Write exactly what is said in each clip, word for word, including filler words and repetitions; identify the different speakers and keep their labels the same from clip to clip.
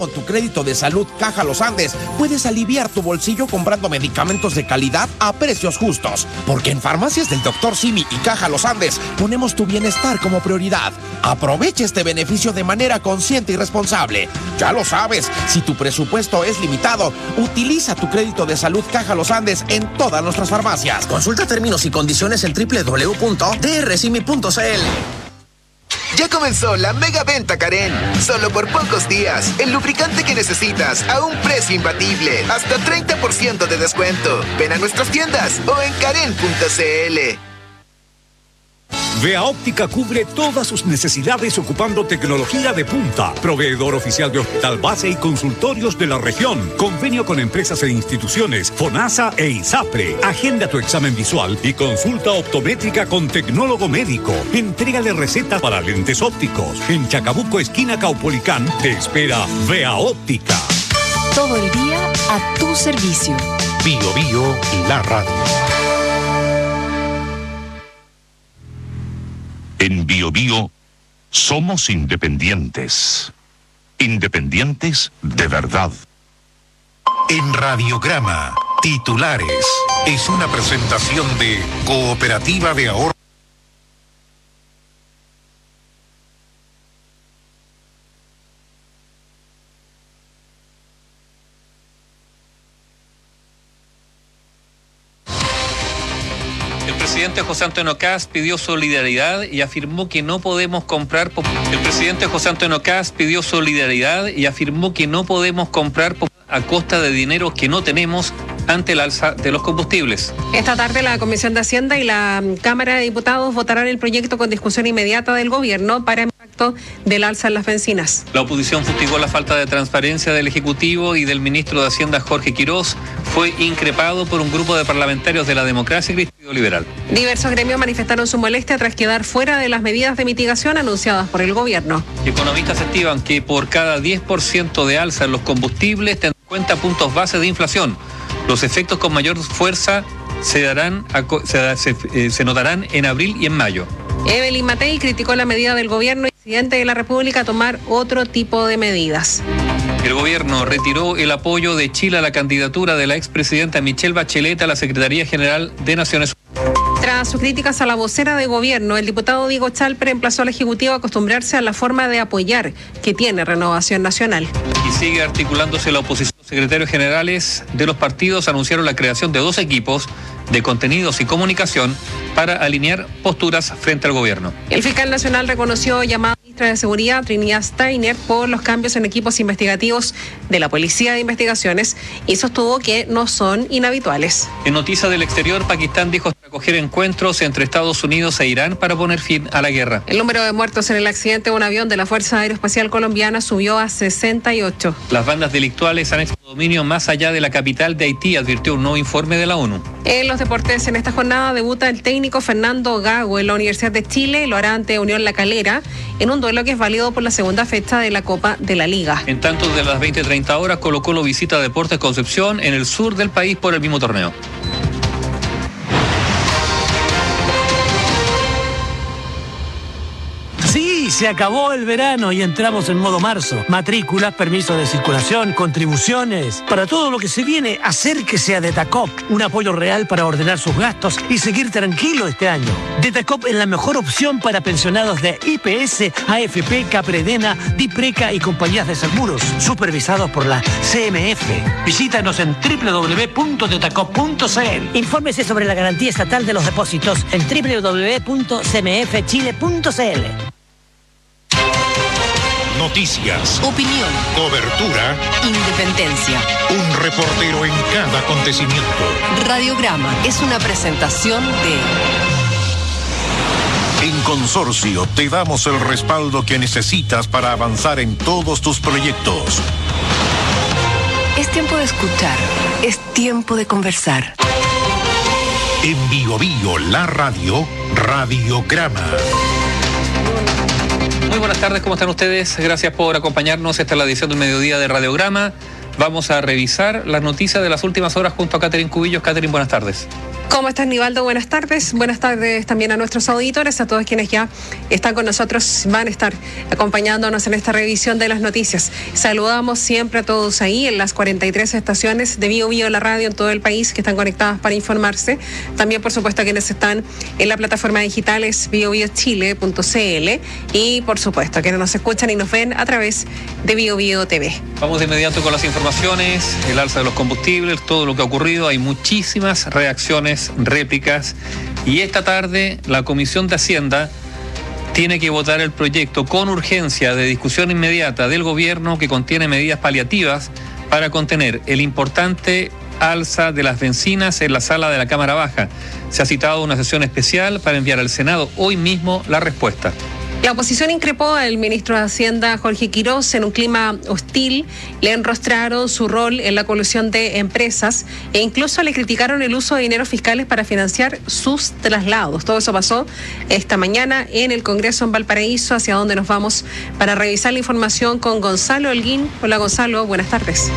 Speaker 1: con tu crédito de salud Caja Los Andes, puedes aliviar tu bolsillo comprando medicamentos de calidad a precios justos. Porque en Farmacias del doctor Simi y Caja Los Andes ponemos tu bienestar como prioridad. Aprovecha este beneficio de manera consciente y responsable. Ya lo sabes, si tu presupuesto es limitado, utiliza tu crédito de salud Caja Los Andes en todas nuestras farmacias. Consulta términos y condiciones en doble u doble u doble u punto d r simi punto c l.
Speaker 2: Ya comenzó la mega venta Karen. Solo por pocos días, el lubricante que necesitas a un precio imbatible. Hasta treinta por ciento de descuento. Ven a nuestras tiendas o en karen punto c l.
Speaker 3: Vea Óptica cubre todas sus necesidades ocupando tecnología de punta. Proveedor oficial de hospital base y consultorios de la región. Convenio con empresas e instituciones, FONASA e ISAPRE. Agenda tu examen visual y consulta optométrica con tecnólogo médico. Entrégale receta para lentes ópticos. En Chacabuco, esquina Caupolicán, te espera Vea Óptica.
Speaker 4: Todo el día a tu servicio.
Speaker 5: Bio Bio y la radio.
Speaker 6: En Bio Bio somos independientes. Independientes de verdad.
Speaker 5: En Radiograma, titulares. Es una presentación de Cooperativa de Ahorro.
Speaker 7: El presidente José Antonio Kast pidió solidaridad y afirmó que no podemos comprar pop- El presidente José Antonio Kast pidió solidaridad y afirmó que no podemos comprar pop- a costa de dinero que no tenemos ante el alza de los combustibles.
Speaker 8: Esta tarde la Comisión de Hacienda y la Cámara de Diputados votarán el proyecto con discusión inmediata del gobierno para el impacto del alza en las bencinas.
Speaker 7: La oposición fustigó la falta de transparencia del Ejecutivo y del ministro de Hacienda Jorge Quirós. Fue increpado por un grupo de parlamentarios de la Democracia Cristiana Liberal.
Speaker 8: Diversos gremios manifestaron su molestia tras quedar fuera de las medidas de mitigación anunciadas por el gobierno.
Speaker 7: Economistas estiman que por cada diez por ciento de alza en los combustibles tendrán en cuenta puntos base de inflación. Los efectos con mayor fuerza se, darán a, se, se, eh, se notarán en abril y en mayo.
Speaker 8: Evelyn Matei criticó la medida del gobierno y el presidente de la República a tomar otro tipo de medidas.
Speaker 7: El gobierno retiró el apoyo de Chile a la candidatura de la expresidenta Michelle Bachelet a la Secretaría General de Naciones Unidas.
Speaker 8: Tras sus críticas a la vocera de gobierno, el diputado Diego Chalper emplazó al Ejecutivo a acostumbrarse a la forma de apoyar que tiene Renovación Nacional.
Speaker 7: Y sigue articulándose la oposición. Los secretarios generales de los partidos anunciaron la creación de dos equipos de contenidos y comunicación para alinear posturas frente al gobierno.
Speaker 8: El fiscal nacional reconoció llamada ministra de Seguridad, Trinidad Steiner, por los cambios en equipos investigativos de la Policía de Investigaciones y sostuvo que no son inhabituales.
Speaker 7: En noticias del exterior, Pakistán dijo acoger encuentros entre Estados Unidos e Irán para poner fin a la guerra.
Speaker 8: El número de muertos en el accidente de un avión de la Fuerza Aeroespacial Colombiana subió a sesenta y ocho.
Speaker 7: Las bandas delictuales han hecho dominio más allá de la capital de Haití, advirtió un nuevo informe de la ONU.
Speaker 8: En los deportes, en esta jornada debuta el técnico Fernando Gago en la Universidad de Chile, lo hará ante Unión La Calera, en un duelo que es válido por la segunda fecha de la Copa de la Liga.
Speaker 7: En tanto, de las veinte treinta horas, Colo-Colo visita a Deportes Concepción en el sur del país por el mismo torneo.
Speaker 9: Sí, se acabó el verano y entramos en modo marzo. Matrículas, permisos de circulación, contribuciones. Para todo lo que se viene, acérquese a Detacop. Un apoyo real para ordenar sus gastos y seguir tranquilo este año. Detacop es la mejor opción para pensionados de I P S, A F P, Capredena, Dipreca y compañías de seguros, supervisados por la C M F. Visítanos en doble u doble u doble u punto detacop punto c l.
Speaker 10: Infórmese sobre la garantía estatal de los depósitos en doble u doble u doble u punto c m f chile punto c l.
Speaker 5: Noticias,
Speaker 4: Opinión,
Speaker 5: cobertura,
Speaker 4: independencia.
Speaker 5: un reportero en cada acontecimiento.
Speaker 4: Radiograma es una presentación de...
Speaker 5: En Consorcio te damos el respaldo que necesitas para avanzar en todos tus proyectos.
Speaker 4: Es tiempo de escuchar, es tiempo de conversar.
Speaker 5: En Bio Bio, la radio, Radiograma.
Speaker 7: Muy buenas tardes, ¿cómo están ustedes? Gracias por acompañarnos. Esta es la edición del mediodía de Radiograma. Vamos a revisar las noticias de las últimas horas junto a Catherine Cubillos. Catherine, buenas tardes.
Speaker 8: ¿Cómo estás, Nivaldo? Buenas tardes. Buenas tardes también a nuestros auditores, a todos quienes ya están con nosotros, van a estar acompañándonos en esta revisión de las noticias. Saludamos siempre a todos ahí en las cuarenta y tres estaciones de Bio Bio, la radio en todo el país, que están conectadas para informarse. También, por supuesto, a quienes están en la plataforma digital es bio bio chile punto c l y, por supuesto, a quienes nos escuchan y nos ven a través de Bio Bio T V.
Speaker 7: Vamos de inmediato con las informaciones, el alza de los combustibles, todo lo que ha ocurrido. Hay muchísimas reacciones, réplicas, y esta tarde la Comisión de Hacienda tiene que votar el proyecto con urgencia de discusión inmediata del gobierno que contiene medidas paliativas para contener el importante alza de las bencinas en la sala de la Cámara Baja. Se ha citado una sesión especial para enviar al Senado hoy mismo la respuesta.
Speaker 8: La oposición increpó al ministro de Hacienda, Jorge Quiroz, en un clima hostil. Le enrostraron su rol en la colusión de empresas e incluso le criticaron el uso de dineros fiscales para financiar sus traslados. Todo eso pasó esta mañana en el Congreso en Valparaíso, hacia donde nos vamos para revisar la información con Gonzalo Holguín. Hola, Gonzalo, buenas tardes.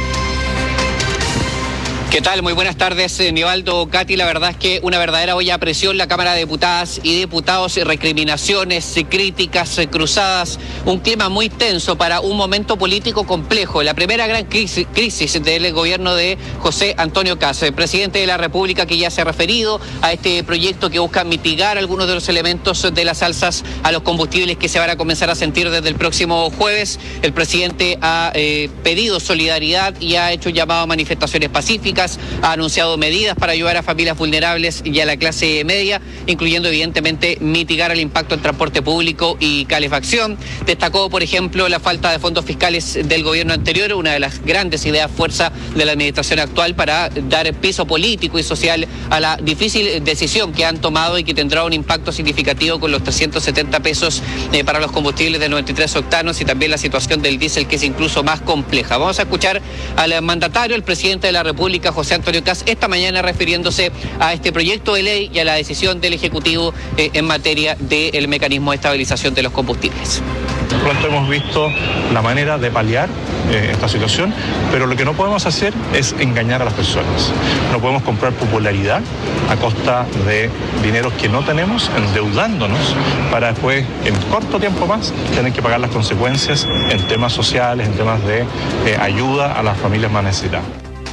Speaker 11: ¿Qué tal? Muy buenas tardes, Nivaldo, Katy. La verdad es que una verdadera olla a presión, la Cámara de Diputadas y Diputados, recriminaciones, críticas cruzadas, un clima muy tenso para un momento político complejo. La primera gran crisis, crisis del gobierno de José Antonio Kast, el presidente de la República, que ya se ha referido a este proyecto que busca mitigar algunos de los elementos de las alzas a los combustibles que se van a comenzar a sentir desde el próximo jueves. El presidente ha eh, pedido solidaridad y ha hecho un llamado a manifestaciones pacíficas. Ha anunciado medidas para ayudar a familias vulnerables y a la clase media, incluyendo evidentemente mitigar el impacto en transporte público y calefacción. Destacó, por ejemplo, la falta de fondos fiscales del gobierno anterior, una de las grandes ideas fuerza de la administración actual para dar piso político y social a la difícil decisión que han tomado y que tendrá un impacto significativo con los trescientos setenta pesos eh, para los combustibles de noventa y tres octanos, y también la situación del diésel, que es incluso más compleja. Vamos a escuchar al mandatario, el presidente de la República, José Antonio Kast, esta mañana refiriéndose a este proyecto de ley y a la decisión del Ejecutivo eh, en materia del mecanismo de estabilización de los combustibles.
Speaker 12: Pronto hemos visto la manera de paliar eh, esta situación, pero lo que no podemos hacer es engañar a las personas. No podemos comprar popularidad a costa de dineros que no tenemos, endeudándonos para después, en corto tiempo más, tener que pagar las consecuencias en temas sociales, en temas de eh, ayuda a las familias más necesitadas.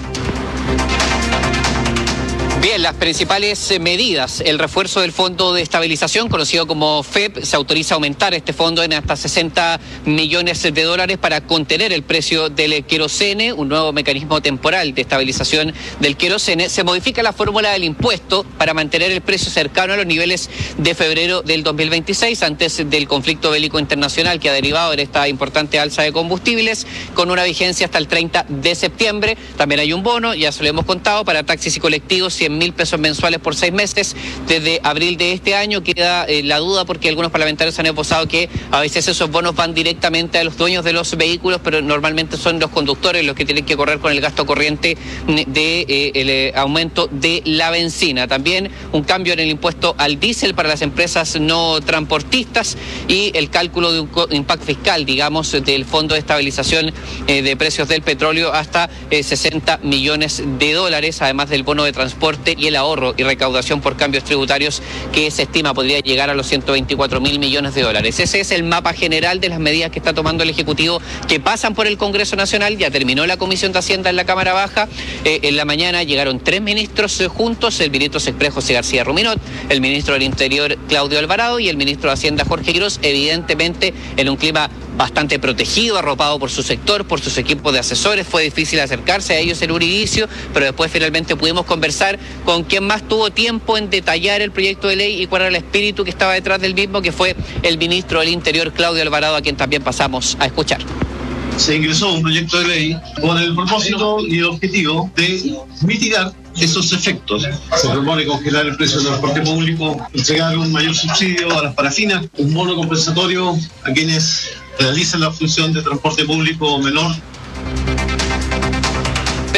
Speaker 11: Bien, las principales medidas: el refuerzo del Fondo de Estabilización, conocido como F E P, se autoriza a aumentar este fondo en hasta sesenta millones de dólares para contener el precio del querosene, un nuevo mecanismo temporal de estabilización del querosene. Se modifica la fórmula del impuesto para mantener el precio cercano a los niveles de febrero del dos mil veintiséis, antes del conflicto bélico internacional que ha derivado en esta importante alza de combustibles, con una vigencia hasta el treinta de septiembre. También hay un bono, ya se lo hemos contado, para taxis y colectivos, cien mil pesos mensuales por seis meses desde abril de este año. Queda eh, la duda, porque algunos parlamentarios han esbozado que a veces esos bonos van directamente a los dueños de los vehículos, pero normalmente son los conductores los que tienen que correr con el gasto corriente de eh, el eh, aumento de la benzina. También un cambio en el impuesto al diésel para las empresas no transportistas y el cálculo de un impacto fiscal, digamos, del Fondo de Estabilización eh, de Precios del Petróleo hasta eh, sesenta millones de dólares, además del bono de transporte y el ahorro y recaudación por cambios tributarios, que se estima podría llegar a los ciento veinticuatro mil millones de dólares. Ese es el mapa general de las medidas que está tomando el Ejecutivo, que pasan por el Congreso Nacional. Ya terminó la Comisión de Hacienda en la Cámara Baja. Eh, en la mañana llegaron tres ministros eh, juntos, el ministro Exprés José García Ruminot, el ministro del Interior Claudio Alvarado y el ministro de Hacienda Jorge Quiroz, evidentemente en un clima bastante protegido, arropado por su sector, por sus equipos de asesores. Fue difícil acercarse a ellos en un inicio, pero después finalmente pudimos conversar con quien más tuvo tiempo en detallar el proyecto de ley y cuál era el espíritu que estaba detrás del mismo, que fue el ministro del Interior, Claudio Alvarado, a quien también pasamos a escuchar.
Speaker 13: Se ingresó un proyecto de ley con el propósito y el objetivo de mitigar esos efectos. Se propone congelar el precio del transporte público, entregar un mayor subsidio a las parafinas, un bono compensatorio a quienes realizan la función de transporte público menor.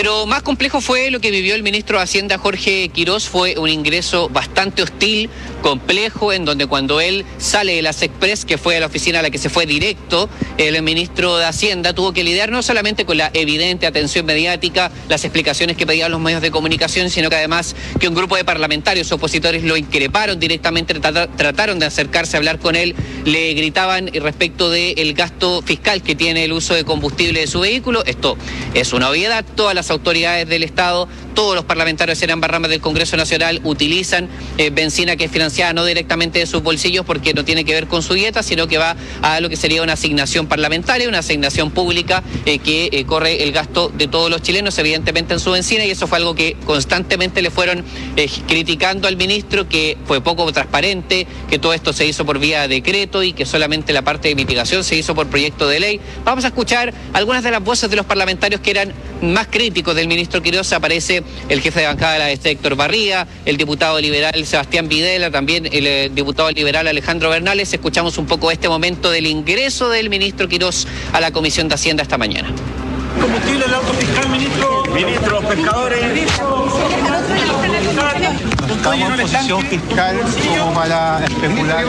Speaker 11: Pero más complejo fue lo que vivió el ministro de Hacienda, Jorge Quirós. Fue un ingreso bastante hostil, complejo, en donde cuando él sale de la Sexpress, que fue a la oficina a la que se fue directo, el ministro de Hacienda tuvo que lidiar no solamente con la evidente atención mediática, las explicaciones que pedían los medios de comunicación, sino que además que un grupo de parlamentarios opositores lo increparon directamente, trataron de acercarse a hablar con él, le gritaban respecto del gasto fiscal que tiene el uso de combustible de su vehículo. Esto es una obviedad, todas las autoridades del Estado, todos los parlamentarios en ambas ramas del Congreso Nacional utilizan eh, benzina que es financiada no directamente de sus bolsillos porque no tiene que ver con su dieta, sino que va a lo que sería una asignación parlamentaria, una asignación pública eh, que eh, corre el gasto de todos los chilenos, evidentemente en su benzina, y eso fue algo que constantemente le fueron eh, criticando al ministro, que fue poco transparente, que todo esto se hizo por vía de decreto y que solamente la parte de mitigación se hizo por proyecto de ley. Vamos a escuchar algunas de las voces de los parlamentarios que eran más críticos del ministro Quirós. Aparece el jefe de bancada de la este, Héctor Barría, el diputado liberal Sebastián Videla, también el eh, diputado liberal Alejandro Bernales. Escuchamos un poco este momento del ingreso del ministro Quirós a la Comisión de Hacienda esta mañana.
Speaker 14: Combustible, el auto fiscal, ministro. Ministro, los pescadores. Ministro.
Speaker 15: Estamos en posición fiscal como para especular.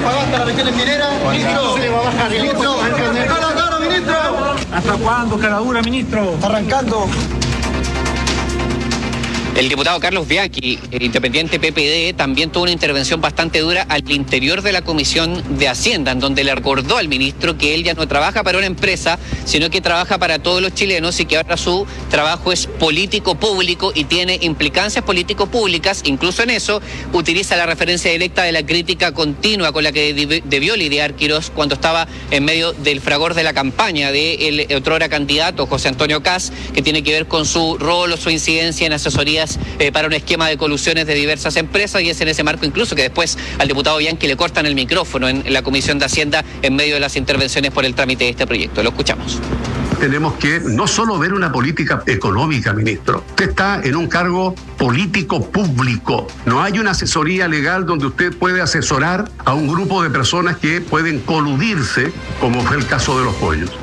Speaker 14: ¿Hasta cuándo, caradura, ministro?
Speaker 15: Arrancando.
Speaker 11: El diputado Carlos Bianchi, el independiente P P D, también tuvo una intervención bastante dura al interior de la Comisión de Hacienda, en donde le recordó al ministro que él ya no trabaja para una empresa, sino que trabaja para todos los chilenos y que ahora su trabajo es político público y tiene implicancias político públicas. Incluso en eso utiliza la referencia directa de la crítica continua con la que debió lidiar Quirós cuando estaba en medio del fragor de la campaña del otrora candidato José Antonio Kast, que tiene que ver con su rol o su incidencia en asesoría Eh, para un esquema de colusiones de diversas empresas, y es en ese marco incluso que después al diputado Bianchi le cortan el micrófono en, en la Comisión de Hacienda en medio de las intervenciones por el trámite de este proyecto. Lo escuchamos.
Speaker 16: Tenemos que no solo ver una política económica, ministro. Usted está en un cargo político público. No hay una asesoría legal donde usted puede asesorar a un grupo de personas que pueden coludirse, como fue el caso de los pollos.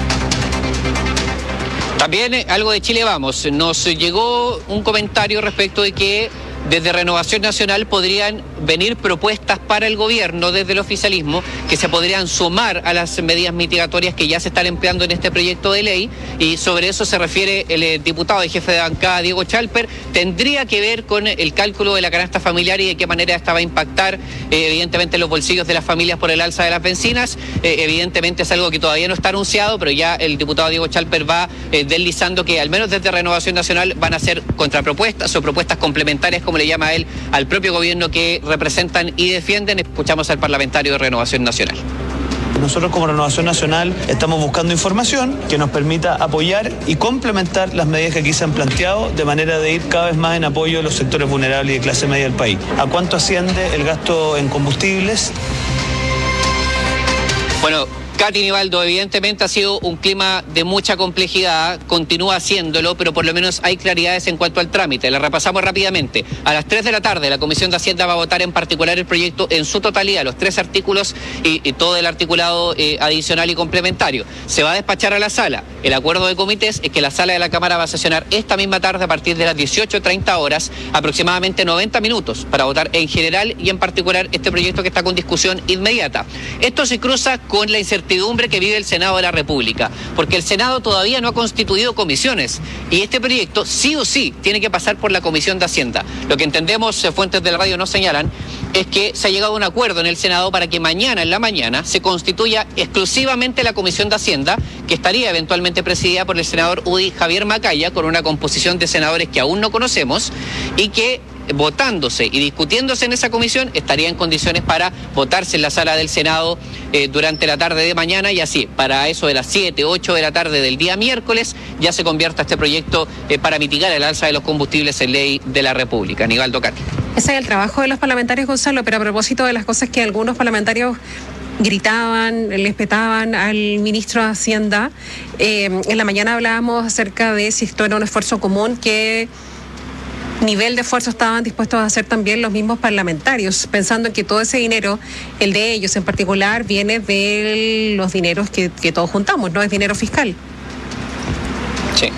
Speaker 11: También eh, algo de Chile Vamos. Nos llegó un comentario respecto de que desde Renovación Nacional podrían venir propuestas para el gobierno desde el oficialismo que se podrían sumar a las medidas mitigatorias que ya se están empleando en este proyecto de ley, y sobre eso se refiere el, el diputado y jefe de bancada Diego Chalper. Tendría que ver con el cálculo de la canasta familiar y de qué manera esta va a impactar eh, evidentemente los bolsillos de las familias por el alza de las bencinas. Eh, evidentemente es algo que todavía no está anunciado, pero ya el diputado Diego Chalper va eh, deslizando que al menos desde Renovación Nacional van a hacer contrapropuestas o propuestas complementarias, como le llama él, al propio gobierno que representan y defienden. Escuchamos al parlamentario de Renovación Nacional.
Speaker 17: Nosotros como Renovación Nacional estamos buscando información que nos permita apoyar y complementar las medidas que aquí se han planteado, de manera de ir cada vez más en apoyo de los sectores vulnerables y de clase media del país. ¿A cuánto asciende el gasto en combustibles?
Speaker 11: Bueno, Katy Nivaldo, evidentemente ha sido un clima de mucha complejidad, continúa haciéndolo, pero por lo menos hay claridades en cuanto al trámite. La repasamos rápidamente. A las tres de la tarde la Comisión de Hacienda va a votar en particular el proyecto en su totalidad, los tres artículos y, y todo el articulado eh, adicional y complementario. Se va a despachar a la sala. El acuerdo de comités es que la sala de la Cámara va a sesionar esta misma tarde a partir de las dieciocho treinta horas, aproximadamente noventa minutos, para votar en general y en particular este proyecto que está con discusión inmediata. Esto se cruza con la incertidumbre que vive el Senado de la República, porque el Senado todavía no ha constituido comisiones y este proyecto sí o sí tiene que pasar por la Comisión de Hacienda. Lo que entendemos, fuentes de la radio nos señalan, es que se ha llegado a un acuerdo en el Senado para que mañana en la mañana se constituya exclusivamente la Comisión de Hacienda, que estaría eventualmente presidida por el senador U D I Javier Macaya, con una composición de senadores que aún no conocemos, y que votándose y discutiéndose en esa comisión estaría en condiciones para votarse en la sala del Senado eh, durante la tarde de mañana, y así para eso de las siete, ocho de la tarde del día miércoles ya se convierta este proyecto eh, para mitigar el alza de los combustibles en ley de la República. Nivaldo, Katy.
Speaker 8: Ese es el trabajo de los parlamentarios, Gonzalo, pero a propósito de las cosas que algunos parlamentarios gritaban, les petaban al ministro de Hacienda, eh, en la mañana hablábamos acerca de si esto era un esfuerzo común, que nivel de esfuerzo estaban dispuestos a hacer también los mismos parlamentarios, pensando en que todo ese dinero, el de ellos en particular, viene de los dineros que, que todos juntamos, no es dinero fiscal.
Speaker 11: Sí.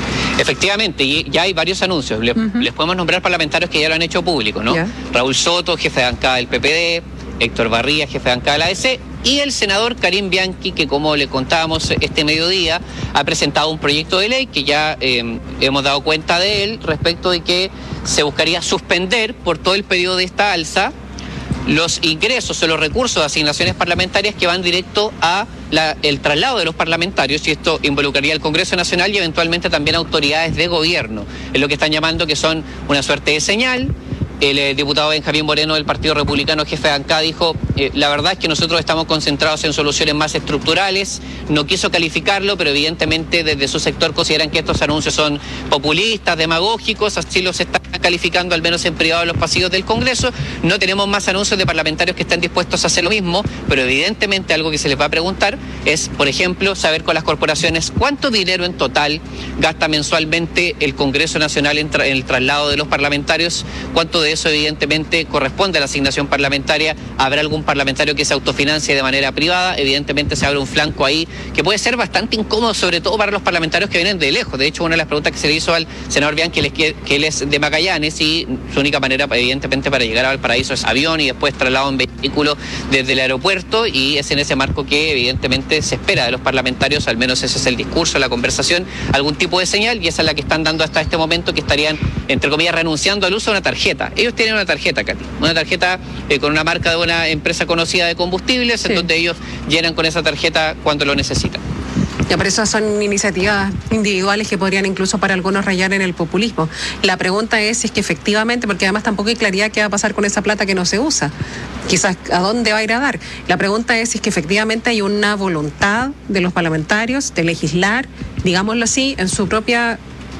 Speaker 11: Efectivamente, y ya hay varios anuncios. Le, uh-huh. Les podemos nombrar parlamentarios que ya lo han hecho público, ¿no? Yeah. Raúl Soto, jefe de bancada del P P D, Héctor Barría, jefe de bancada de la A D C, y el senador Karim Bianchi, que como le contábamos este mediodía, ha presentado un proyecto de ley que ya eh, hemos dado cuenta de él respecto de que se buscaría suspender por todo el periodo de esta alza los ingresos o los recursos de asignaciones parlamentarias que van directo a la, el traslado de los parlamentarios, y esto involucraría al Congreso Nacional y eventualmente también a autoridades de gobierno. Es lo que están llamando que son una suerte de señal. El eh, diputado Benjamín Moreno del Partido Republicano, jefe de bancada, dijo, eh, la verdad es que nosotros estamos concentrados en soluciones más estructurales. No quiso calificarlo, pero evidentemente desde su sector consideran que estos anuncios son populistas, demagógicos, así los están calificando al menos en privado en los pasillos del Congreso. No tenemos más anuncios de parlamentarios que están dispuestos a hacer lo mismo, pero evidentemente algo que se les va a preguntar es, por ejemplo, saber con las corporaciones cuánto dinero en total gasta mensualmente el Congreso Nacional en, tra- en el traslado de los parlamentarios, cuánto de eso evidentemente corresponde a la asignación parlamentaria. Habrá algún parlamentario que se autofinancie de manera privada, evidentemente se abre un flanco ahí que puede ser bastante incómodo, sobre todo para los parlamentarios que vienen de lejos. De hecho, una de las preguntas que se le hizo al senador Bianchi, que él es de Magallanes y su única manera evidentemente para llegar a Valparaíso es avión y después traslado en vehículo desde el aeropuerto, y es en ese marco que evidentemente se espera de los parlamentarios, al menos ese es el discurso, la conversación, algún tipo de señal, y esa es la que están dando hasta este momento, que estarían, entre comillas, renunciando al uso de una tarjeta. Ellos tienen una tarjeta, Katy, una tarjeta eh, con una marca de una empresa conocida de combustibles, sí, en donde ellos llenan con esa tarjeta cuando lo necesitan.
Speaker 8: Ya, por eso son iniciativas individuales que podrían incluso para algunos rayar en el populismo. La pregunta es si es que efectivamente, porque además tampoco hay claridad qué va a pasar con esa plata que no se usa. Quizás a dónde va a ir a dar. La pregunta es si es que efectivamente hay una voluntad de los parlamentarios de legislar, digámoslo así, en su propia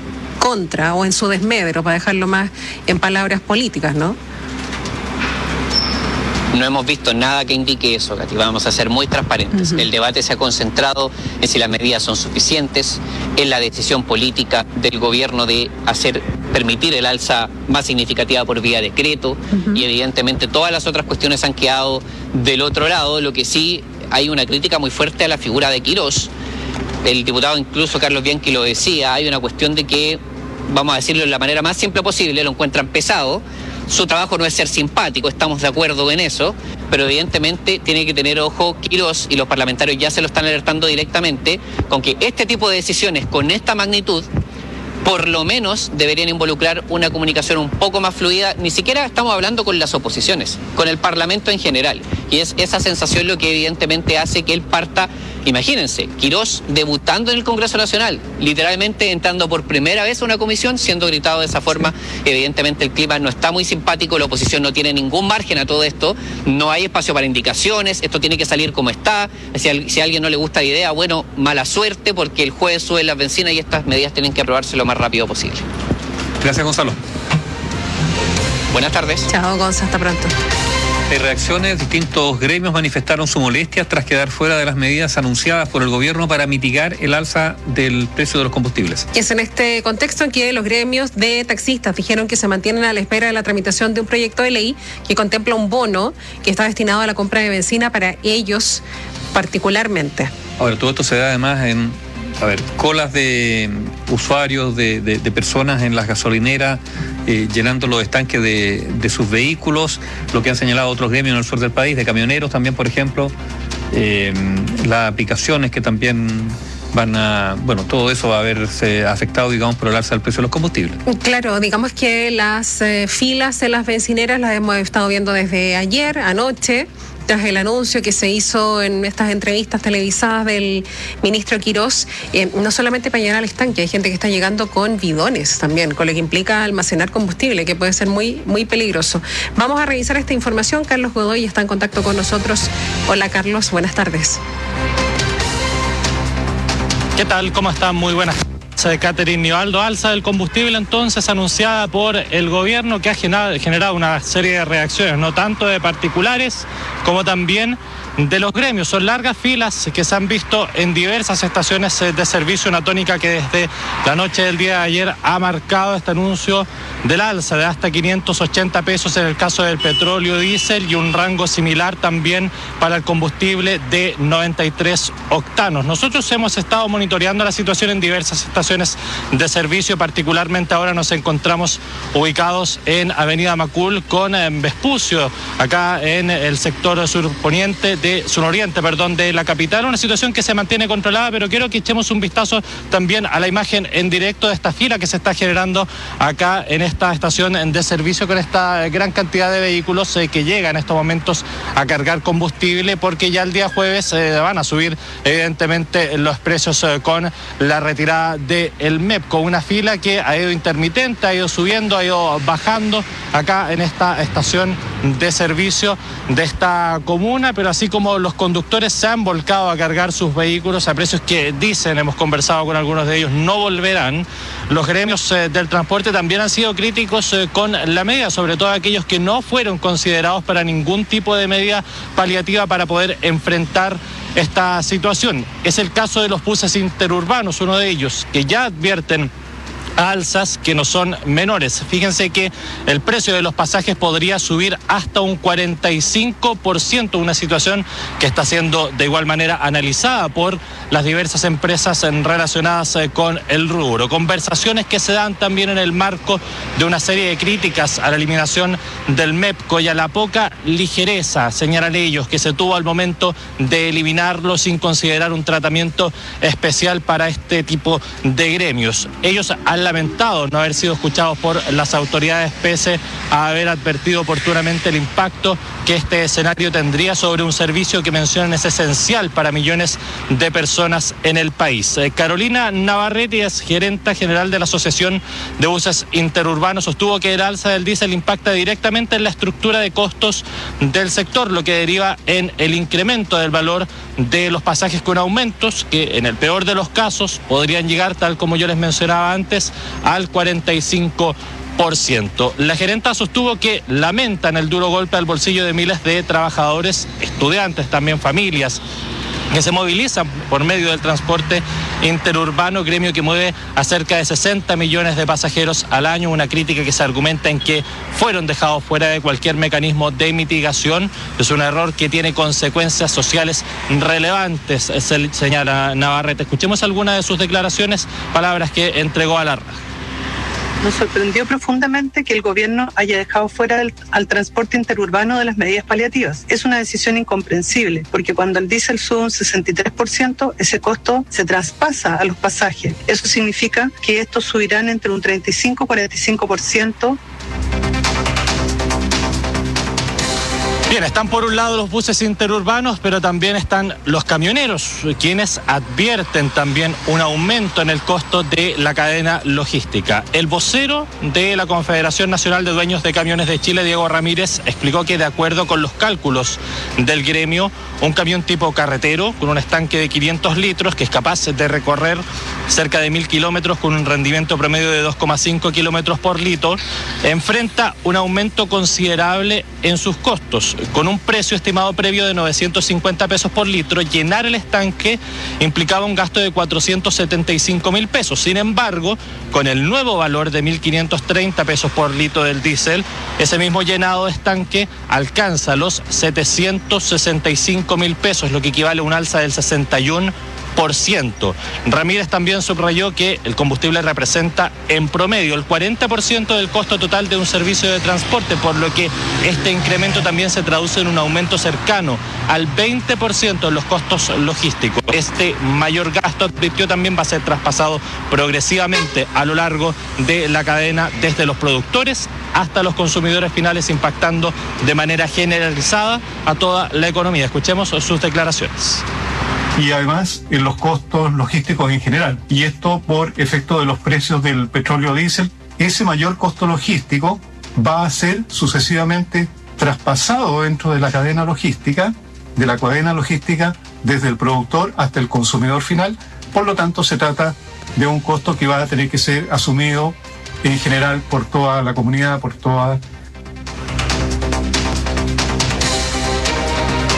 Speaker 8: contra o en su desmedro, para dejarlo más en palabras políticas, ¿no?
Speaker 11: No hemos visto nada que indique eso, Katy. Vamos a ser muy transparentes. Uh-huh. El debate se ha concentrado en si las medidas son suficientes, en la decisión política del gobierno de hacer, permitir el alza más significativa por vía decreto, uh-huh, y evidentemente todas las otras cuestiones han quedado del otro lado. Lo que sí, hay una crítica muy fuerte a la figura de Quirós. El diputado incluso Carlos Bianchi lo decía, hay una cuestión de que, vamos a decirlo de la manera más simple posible, lo encuentran pesado. Su trabajo no es ser simpático, estamos de acuerdo en eso, pero evidentemente tiene que tener ojo Quirós, y los parlamentarios ya se lo están alertando directamente, con que este tipo de decisiones con esta magnitud por lo menos deberían involucrar una comunicación un poco más fluida. Ni siquiera estamos hablando con las oposiciones, con el Parlamento en general. Y es esa sensación lo que evidentemente hace que él parta, imagínense, Quirós debutando en el Congreso Nacional, literalmente entrando por primera vez a una comisión, siendo gritado de esa forma. Evidentemente el clima no está muy simpático, la oposición no tiene ningún margen a todo esto, no hay espacio para indicaciones, esto tiene que salir como está. Si a, si a alguien no le gusta la idea, bueno, mala suerte, porque el jueves suben las bencinas y estas medidas tienen que aprobarse lo más rápido posible.
Speaker 7: Gracias, Gonzalo.
Speaker 11: Buenas tardes.
Speaker 8: Chao, Gonzalo, hasta pronto.
Speaker 7: Hay reacciones, distintos gremios manifestaron su molestia tras quedar fuera de las medidas anunciadas por el gobierno para mitigar el alza del precio de los combustibles.
Speaker 8: Es en este contexto en que los gremios de taxistas dijeron que se mantienen a la espera de la tramitación de un proyecto de ley que contempla un bono que está destinado a la compra de benzina para ellos particularmente.
Speaker 7: Ahora, todo esto se da además en, a ver, colas de usuarios, de, de, de personas en las gasolineras, eh, llenando los estanques de, de sus vehículos, lo que han señalado otros gremios en el sur del país, de camioneros también, por ejemplo, eh, las aplicaciones que también van a, bueno, todo eso va a verse afectado, digamos, por el alza del precio de los combustibles.
Speaker 8: Claro, digamos que las eh, filas en las bencineras las hemos estado viendo desde ayer, anoche, tras el anuncio que se hizo en estas entrevistas televisadas del ministro Quirós, eh, no solamente para llenar el estanque, hay gente que está llegando con bidones también, con lo que implica almacenar combustible, que puede ser muy, muy peligroso. Vamos a revisar esta información. Carlos Godoy está en contacto con nosotros. Hola, Carlos, buenas tardes.
Speaker 18: ¿Qué tal? ¿Cómo están? Muy buenas tardes. De Catherine Nivaldo, alza del combustible entonces anunciada por el gobierno, que ha generado una serie de reacciones, no tanto de particulares como también de los gremios. Son largas filas que se han visto en diversas estaciones de servicio, una tónica que desde la noche del día de ayer ha marcado este anuncio del alza de hasta quinientos ochenta pesos en el caso del petróleo diésel y un rango similar también para el combustible de noventa y tres octanos. Nosotros hemos estado monitoreando la situación en diversas estaciones de servicio, particularmente ahora nos encontramos ubicados en Avenida Macul con Vespucio, acá en el sector surponiente de suroriente, perdón, de la capital, una situación que se mantiene controlada, pero quiero que echemos un vistazo también a la imagen en directo de esta fila que se está generando acá en esta estación de servicio con esta gran cantidad de vehículos eh, que llegan en estos momentos a cargar combustible, porque ya el día jueves eh, van a subir evidentemente los precios eh, con la retirada del M E P, con una fila que ha ido intermitente, ha ido subiendo, ha ido bajando acá en esta estación de servicio de esta comuna, pero así como los conductores se han volcado a cargar sus vehículos a precios que dicen, hemos conversado con algunos de ellos, no volverán, los gremios eh, del transporte también han sido críticos eh, con la medida, sobre todo aquellos que no fueron considerados para ningún tipo de medida paliativa para poder enfrentar esta situación. Es el caso de los buses interurbanos, uno de ellos, que ya advierten alzas que no son menores. Fíjense que el precio de los pasajes podría subir hasta un cuarenta y cinco por ciento, una situación que está siendo de igual manera analizada por las diversas empresas relacionadas con el rubro. Conversaciones que se dan también en el marco de una serie de críticas a la eliminación del MEPCO y a la poca ligereza, señalan ellos, que se tuvo al momento de eliminarlo sin considerar un tratamiento especial para este tipo de gremios. Ellos han lamentado no haber sido escuchados por las autoridades pese a haber advertido oportunamente el impacto que este escenario tendría sobre un servicio que mencionan es esencial para millones de personas en el país. Eh, Carolina Navarrete es gerenta general de la Asociación de Buses Interurbanos. Sostuvo que el alza del diésel impacta directamente en la estructura de costos del sector, lo que deriva en el incremento del valor de los pasajes con aumentos que en el peor de los casos podrían llegar, tal como yo les mencionaba antes, al cuarenta y cinco por ciento. La gerenta sostuvo que lamentan el duro golpe al bolsillo de miles de trabajadores, estudiantes, también familias, que se movilizan por medio del transporte interurbano, gremio que mueve a cerca de sesenta millones de pasajeros al año, una crítica que se argumenta en que fueron dejados fuera de cualquier mecanismo de mitigación. Es un error que tiene consecuencias sociales relevantes, se señala Navarrete. Escuchemos algunas de sus declaraciones, palabras que entregó a la R A J.
Speaker 19: Nos sorprendió profundamente que el gobierno haya dejado fuera el, al transporte interurbano de las medidas paliativas. Es una decisión incomprensible, porque cuando el diésel sube un sesenta y tres por ciento, ese costo se traspasa a los pasajes. Eso significa que estos subirán entre un treinta y cinco y cuarenta y cinco por ciento.
Speaker 18: Bien, están por un lado los buses interurbanos, pero también están los camioneros, quienes advierten también un aumento en el costo de la cadena logística. El vocero de la Confederación Nacional de Dueños de Camiones de Chile, Diego Ramírez, explicó que de acuerdo con los cálculos del gremio, un camión tipo carretero con un estanque de quinientos litros, que es capaz de recorrer cerca de mil kilómetros con un rendimiento promedio de dos coma cinco kilómetros por litro, enfrenta un aumento considerable en sus costos. Con un precio estimado previo de novecientos cincuenta pesos por litro, llenar el estanque implicaba un gasto de cuatrocientos setenta y cinco mil pesos. Sin embargo, con el nuevo valor de mil quinientos treinta pesos por litro del diésel, ese mismo llenado de estanque alcanza los setecientos sesenta y cinco mil pesos, lo que equivale a un alza del sesenta y uno por ciento. Ramírez también subrayó que el combustible representa en promedio el cuarenta por ciento del costo total de un servicio de transporte, por lo que este incremento también se traduce en un aumento cercano al veinte por ciento en los costos logísticos. Este mayor gasto, advirtió, también va a ser traspasado progresivamente a lo largo de la cadena, desde los productores hasta los consumidores finales, impactando de manera generalizada a toda la economía. Escuchemos sus declaraciones.
Speaker 12: Y además en los costos logísticos en general. Y esto por efecto de los precios del petróleo diésel. Ese mayor costo logístico va a ser sucesivamente traspasado dentro de la cadena logística, de la cadena logística desde el productor hasta el consumidor final. Por lo tanto, se trata de un costo que va a tener que ser asumido en general por toda la comunidad, por toda.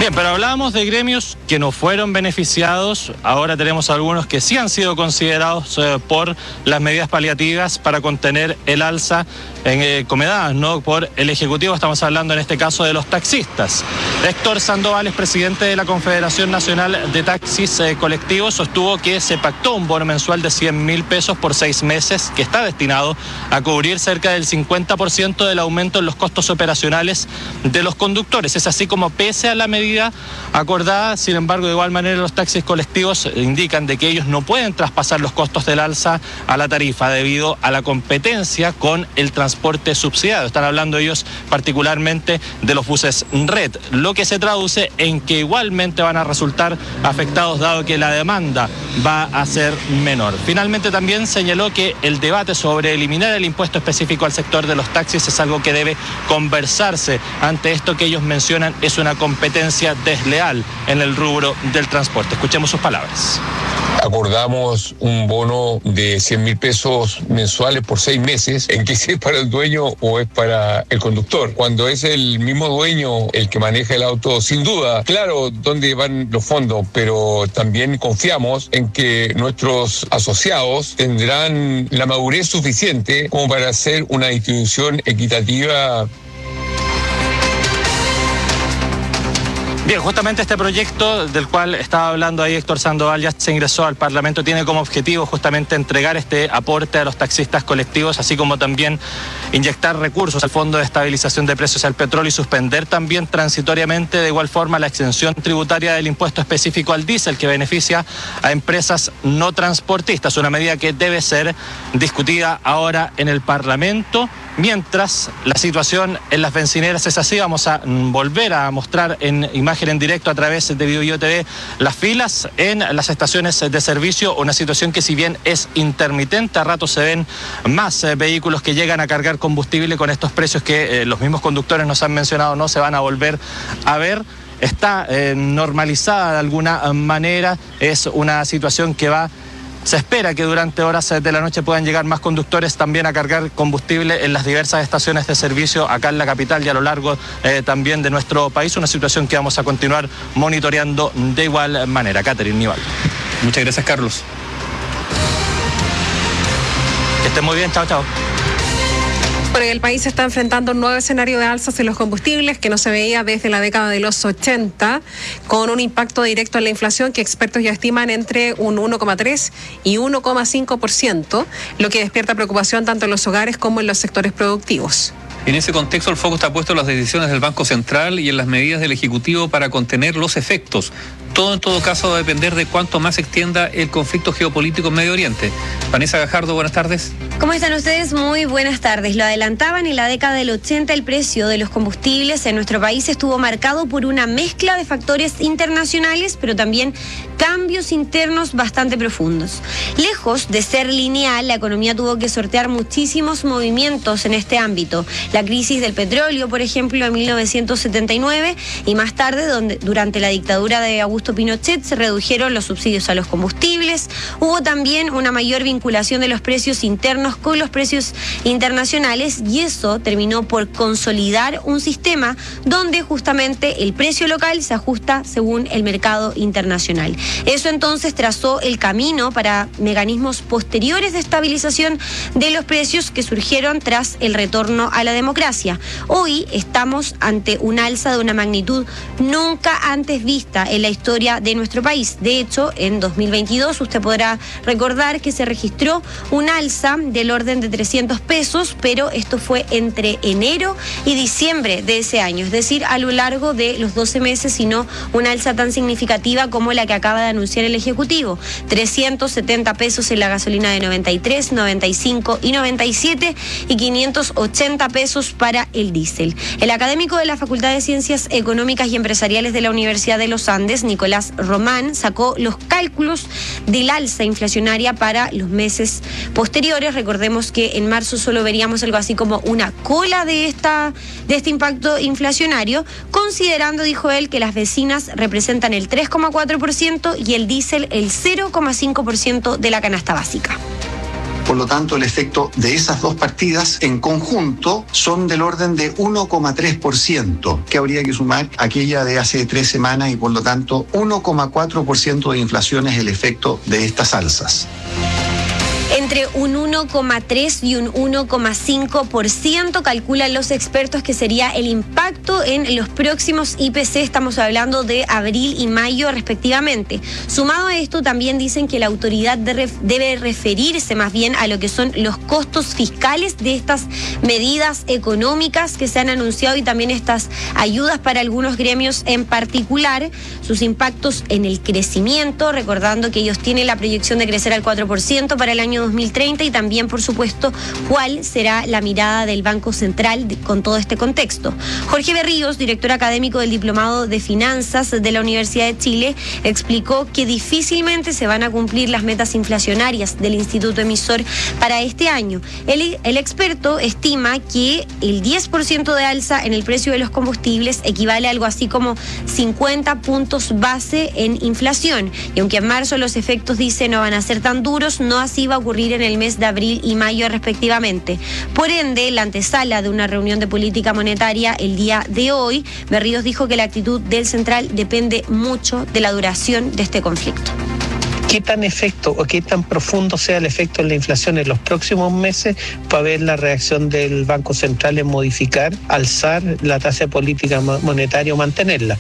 Speaker 18: Bien, pero hablábamos de gremios que no fueron beneficiados. Ahora tenemos algunos que sí han sido considerados eh, por las medidas paliativas para contener el alza en eh, comedadas, ¿no? Por el Ejecutivo. Estamos hablando en este caso de los taxistas. Héctor Sandoval, es presidente de la Confederación Nacional de Taxis eh, Colectivos, sostuvo que se pactó un bono mensual de cien mil pesos por seis meses que está destinado a cubrir cerca del cincuenta por ciento del aumento en los costos operacionales de los conductores. Es así como, pese a la medida acordada, sin embargo, de igual manera los taxis colectivos indican de que ellos no pueden traspasar los costos del alza a la tarifa debido a la competencia con el transporte subsidiado. Están hablando ellos particularmente de los buses red, lo que se traduce en que igualmente van a resultar afectados dado que la demanda va a ser menor. Finalmente también señaló que el debate sobre eliminar el impuesto específico al sector de los taxis es algo que debe conversarse ante esto que ellos mencionan es una competencia desleal en el rubro del transporte. Escuchemos sus palabras.
Speaker 20: Acordamos un bono de cien mil pesos mensuales por seis meses, en que si es para el dueño o es para el conductor. Cuando es el mismo dueño el que maneja el auto, sin duda, claro, dónde van los fondos, pero también confiamos en que nuestros asociados tendrán la madurez suficiente como para hacer una distribución equitativa.
Speaker 18: Bien, justamente este proyecto del cual estaba hablando ahí Héctor Sandoval ya se ingresó al Parlamento, tiene como objetivo justamente entregar este aporte a los taxistas colectivos, así como también inyectar recursos al Fondo de Estabilización de Precios al Petróleo y suspender también transitoriamente de igual forma la exención tributaria del impuesto específico al diésel que beneficia a empresas no transportistas, una medida que debe ser discutida ahora en el Parlamento. Mientras la situación en las bencineras es así, vamos a volver a mostrar en imagen en directo a través de BioBio T V las filas en las estaciones de servicio, una situación que si bien es intermitente, a ratos se ven más eh, vehículos que llegan a cargar combustible con estos precios que eh, los mismos conductores nos han mencionado, no se van a volver a ver. Está eh, normalizada de alguna manera, es una situación que va... Se espera que durante horas de la noche puedan llegar más conductores también a cargar combustible en las diversas estaciones de servicio acá en la capital y a lo largo eh, también de nuestro país, una situación que vamos a continuar monitoreando de igual manera. Catherine Nivaldo.
Speaker 7: Muchas gracias, Carlos.
Speaker 18: Que estén muy bien, chao, chao.
Speaker 8: Bueno, el país está enfrentando un nuevo escenario de alzas en los combustibles que no se veía desde la década de los ochenta, con un impacto directo en la inflación que expertos ya estiman entre un uno coma tres y uno coma cinco por ciento, lo que despierta preocupación tanto en los hogares como en los sectores productivos.
Speaker 7: En ese contexto, el foco está puesto en las decisiones del Banco Central y en las medidas del Ejecutivo para contener los efectos. Todo en todo caso va a depender de cuánto más se extienda el conflicto geopolítico en Medio Oriente. Vanessa Gajardo, buenas tardes.
Speaker 21: ¿Cómo están ustedes? Muy buenas tardes. Lo adelantaban, en la década del ochenta el precio de los combustibles en nuestro país estuvo marcado por una mezcla de factores internacionales, pero también cambios internos bastante profundos. Lejos de ser lineal, la economía tuvo que sortear muchísimos movimientos en este ámbito. La crisis del petróleo, por ejemplo, en mil novecientos setenta y nueve, y más tarde, donde, durante la dictadura de Augusto Pinochet, se redujeron los subsidios a los combustibles. Hubo también una mayor vinculación de los precios internos con los precios internacionales, y eso terminó por consolidar un sistema donde justamente el precio local se ajusta según el mercado internacional. Eso entonces trazó el camino para mecanismos posteriores de estabilización de los precios que surgieron tras el retorno a la democracia. Hoy estamos ante un alza de una magnitud nunca antes vista en la historia de nuestro país. De hecho, en dos mil veintidós usted podrá recordar que se registró un alza del orden de trescientos pesos, pero esto fue entre enero y diciembre de ese año, es decir, a lo largo de los doce meses, y no una alza tan significativa como la que acaba de anunciar el Ejecutivo. trescientos setenta pesos en la gasolina de noventa y tres, noventa y cinco y noventa y siete y quinientos ochenta pesos para el diésel. El académico de la Facultad de Ciencias Económicas y Empresariales de la Universidad de los Andes, Nicolás Román, sacó los cálculos del alza inflacionaria para los meses posteriores. Recordemos que en marzo solo veríamos algo así como una cola de esta de este impacto inflacionario, considerando, dijo él, que las bencinas representan el tres coma cuatro por ciento y el diésel el cero coma cinco por ciento de la canasta básica.
Speaker 1: Por lo tanto, el efecto de esas dos partidas en conjunto son del orden de uno coma tres por ciento, que habría que sumar aquella de hace tres semanas y por lo tanto uno coma cuatro por ciento de inflación es el efecto de estas alzas.
Speaker 21: Entre un uno coma tres y un uno coma cinco por ciento calculan los expertos que sería el impacto en los próximos I P C, estamos hablando de abril y mayo respectivamente. Sumado a esto, también dicen que la autoridad debe referirse más bien a lo que son los costos fiscales de estas medidas económicas que se han anunciado y también estas ayudas para algunos gremios en particular, sus impactos en el crecimiento, recordando que ellos tienen la proyección de crecer al cuatro por ciento para el año dos mil treinta y también, por supuesto, cuál será la mirada del Banco Central con todo este contexto. Jorge Berríos, director académico del Diplomado de Finanzas de la Universidad de Chile, explicó que difícilmente se van a cumplir las metas inflacionarias del Instituto Emisor para este año. El, el experto estima que el diez por ciento de alza en el precio de los combustibles equivale a algo así como cincuenta puntos base en inflación. Y aunque en marzo los efectos, dice, no van a ser tan duros, no así va a ocurrir en el mes de abril y mayo respectivamente. Por ende, la antesala de una reunión de política monetaria el día de hoy, Berríos dijo que la actitud del central depende mucho de la duración de este conflicto.
Speaker 22: ¿Qué tan efecto o qué tan profundo sea el efecto en la inflación en los próximos meses para ver la reacción del Banco Central en modificar, alzar la tasa de política monetaria o mantenerla?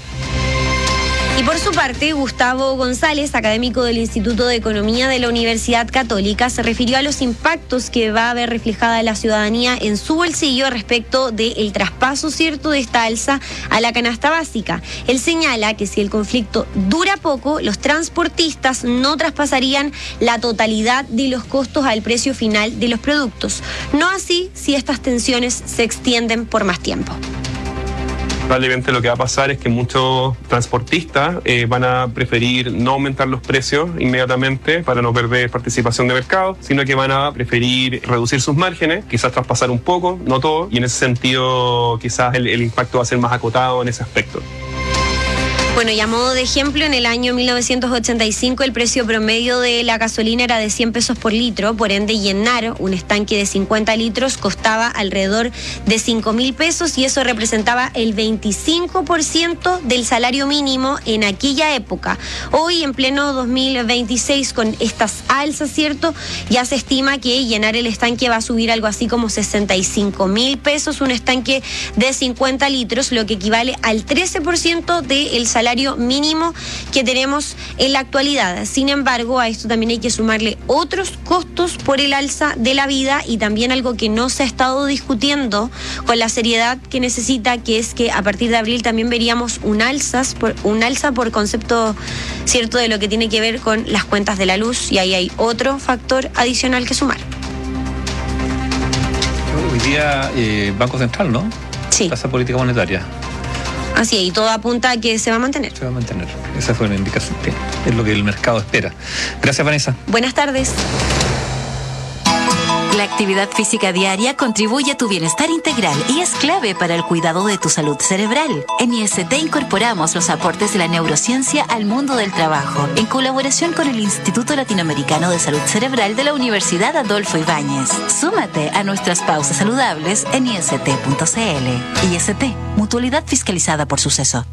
Speaker 21: Y por su parte, Gustavo González, académico del Instituto de Economía de la Universidad Católica, se refirió a los impactos que va a ver reflejada la ciudadanía en su bolsillo respecto del traspaso, cierto, de esta alza a la canasta básica. Él señala que si el conflicto dura poco, los transportistas no traspasarían la totalidad de los costos al precio final de los productos. No así si estas tensiones se extienden por más tiempo.
Speaker 23: Probablemente lo que va a pasar es que muchos transportistas eh, van a preferir no aumentar los precios inmediatamente para no perder participación de mercado, sino que van a preferir reducir sus márgenes, quizás traspasar un poco, no todo, y en ese sentido quizás el, el impacto va a ser más acotado en ese aspecto.
Speaker 21: Bueno, y a modo de ejemplo, en el año mil novecientos ochenta y cinco el precio promedio de la gasolina era de cien pesos por litro, por ende llenar un estanque de cincuenta litros costaba alrededor de cinco mil pesos y eso representaba el veinticinco por ciento del salario mínimo en aquella época. Hoy, en pleno dos mil veintiséis, con estas alzas, ¿cierto? Ya se estima que llenar el estanque va a subir algo así como sesenta y cinco mil pesos, un estanque de cincuenta litros, lo que equivale al trece por ciento del salario salario mínimo que tenemos en la actualidad. Sin embargo, a esto también hay que sumarle otros costos por el alza de la vida y también algo que no se ha estado discutiendo con la seriedad que necesita, que es que a partir de abril también veríamos un alza por, un alza por concepto, cierto, de lo que tiene que ver con las cuentas de la luz, y ahí hay otro factor adicional que sumar.
Speaker 7: Hoy día eh, Banco Central, ¿no?
Speaker 21: Sí.
Speaker 7: Tasa política monetaria.
Speaker 21: Así es, y todo apunta a que se va a mantener.
Speaker 7: Se va a mantener. Esa fue una indicación que es lo que el mercado espera. Gracias, Vanessa.
Speaker 21: Buenas tardes.
Speaker 24: La actividad física diaria contribuye a tu bienestar integral y es clave para el cuidado de tu salud cerebral. En I S T incorporamos los aportes de la neurociencia al mundo del trabajo, en colaboración con el Instituto Latinoamericano de Salud Cerebral de la Universidad Adolfo Ibáñez. Súmate a nuestras pausas saludables en I S T punto C L. I S T, mutualidad fiscalizada por Suceso.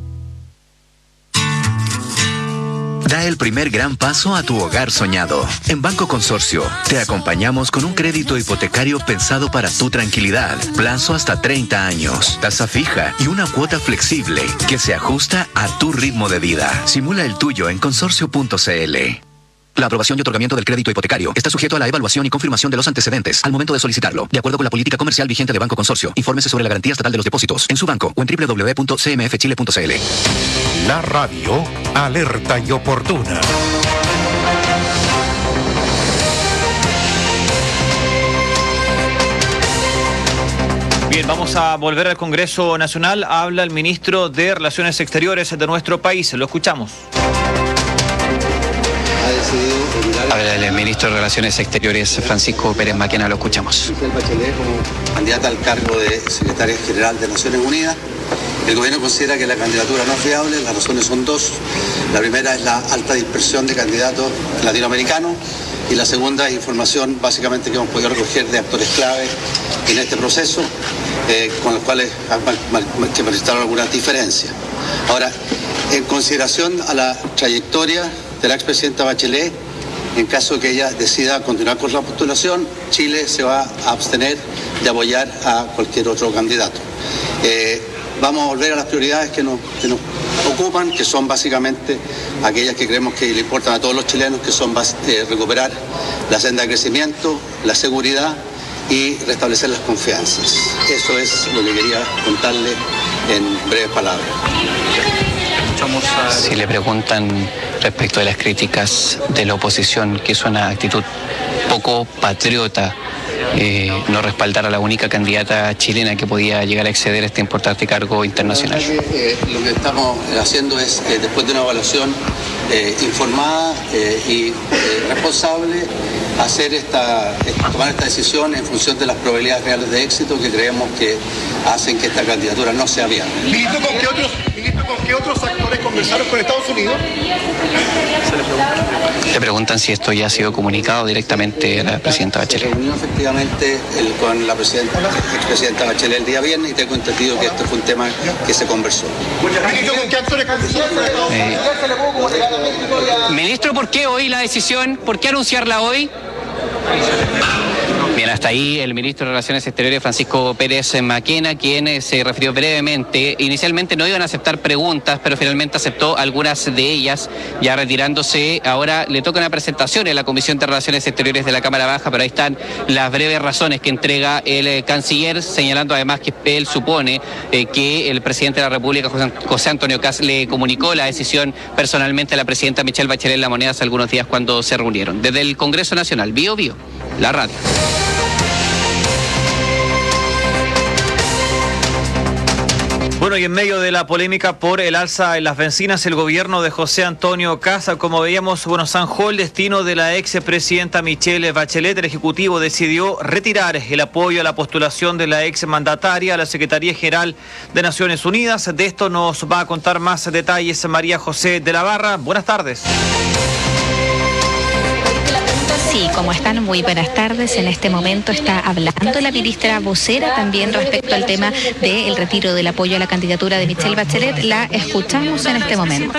Speaker 25: Da el primer gran paso a tu hogar soñado. En Banco Consorcio, te acompañamos con un crédito hipotecario pensado para tu tranquilidad. Plazo hasta treinta años, tasa fija y una cuota flexible que se ajusta a tu ritmo de vida. Simula el tuyo en consorcio punto C L. La aprobación y otorgamiento del crédito hipotecario está sujeto a la evaluación y confirmación de los antecedentes al momento de solicitarlo, de acuerdo con la política comercial vigente de Banco Consorcio. Infórmese sobre la garantía estatal de los depósitos en su banco o en doble u doble u doble u punto c m f chile punto c l.
Speaker 5: La radio, alerta y oportuna.
Speaker 26: Bien, vamos a volver al Congreso Nacional. Habla el ministro de Relaciones Exteriores de nuestro país. Lo escuchamos.
Speaker 27: Habla el ministro de Relaciones Exteriores, Francisco Pérez Maquena, lo escuchamos.
Speaker 28: Michelle Bachelet como candidata al cargo de secretaria general de Naciones Unidas
Speaker 2: El gobierno considera que la candidatura no es viable. Las razones son dos. La primera es la alta dispersión de candidatos latinoamericanos y la segunda es información básicamente que hemos podido recoger de actores clave en este proceso, eh, con los cuales hay que manifestaron algunas diferencias. Ahora, en consideración a la trayectoria de la expresidenta Bachelet, en caso de que ella decida continuar con la postulación, Chile se va a abstener de apoyar a cualquier otro candidato. Eh, vamos a volver a las prioridades que nos, que nos ocupan, que son básicamente aquellas que creemos que le importan a todos los chilenos, que son eh, recuperar la senda de crecimiento, la seguridad y restablecer las confianzas. Eso es lo que quería contarle en breves palabras.
Speaker 27: Si le preguntan respecto de las críticas de la oposición, que es una actitud poco patriota, eh, no respaldar a la única candidata chilena que podía llegar a acceder a este importante cargo internacional.
Speaker 2: Eh, lo que estamos haciendo es, eh, después de una evaluación eh, informada eh, y eh, responsable, hacer esta, tomar esta decisión en función de las probabilidades reales de éxito que creemos que hacen que esta candidatura no sea viable.
Speaker 3: Ministro, ¿con qué otros, ministro, ¿con qué otros actores conversaron con Estados Unidos?
Speaker 27: Le preguntan si esto ya ha sido comunicado directamente a la presidenta Bachelet.
Speaker 2: Se reunió efectivamente el, con la presidenta, la expresidenta Bachelet el día viernes y tengo entendido que este fue un tema que se conversó.
Speaker 3: Ministro, ¿con qué actores conversaron con Estados Unidos?
Speaker 11: Eh, Ministro, ¿por qué hoy la decisión? ¿Por qué anunciarla hoy? Bien, hasta ahí el ministro de Relaciones Exteriores, Francisco Pérez Maquena, quien se refirió brevemente. Inicialmente no iban a aceptar preguntas, pero finalmente aceptó algunas de ellas, ya retirándose. Ahora le toca una presentación en la Comisión de Relaciones Exteriores de la Cámara Baja, pero ahí están las breves razones que entrega el eh, canciller, señalando además que él supone eh, que el presidente de la República, José, José Antonio Kast, le comunicó la decisión personalmente a la presidenta Michelle Bachelet en La Moneda hace algunos días cuando se reunieron. Desde el Congreso Nacional, Bio Bio, la radio.
Speaker 26: Bueno, y en medio de la polémica por el alza en las bencinas, el gobierno de José Antonio Kast, como veíamos, bueno, zanjó el destino de la expresidenta Michelle Bachelet. El Ejecutivo decidió retirar el apoyo a la postulación de la exmandataria a la Secretaría General de Naciones Unidas. De esto nos va a contar más detalles María José de la Barra. Buenas tardes.
Speaker 4: Sí, ¿cómo están? Muy buenas tardes. En este momento está hablando la ministra vocera también respecto al tema del retiro del apoyo a la candidatura de Michelle Bachelet. La escuchamos en este momento.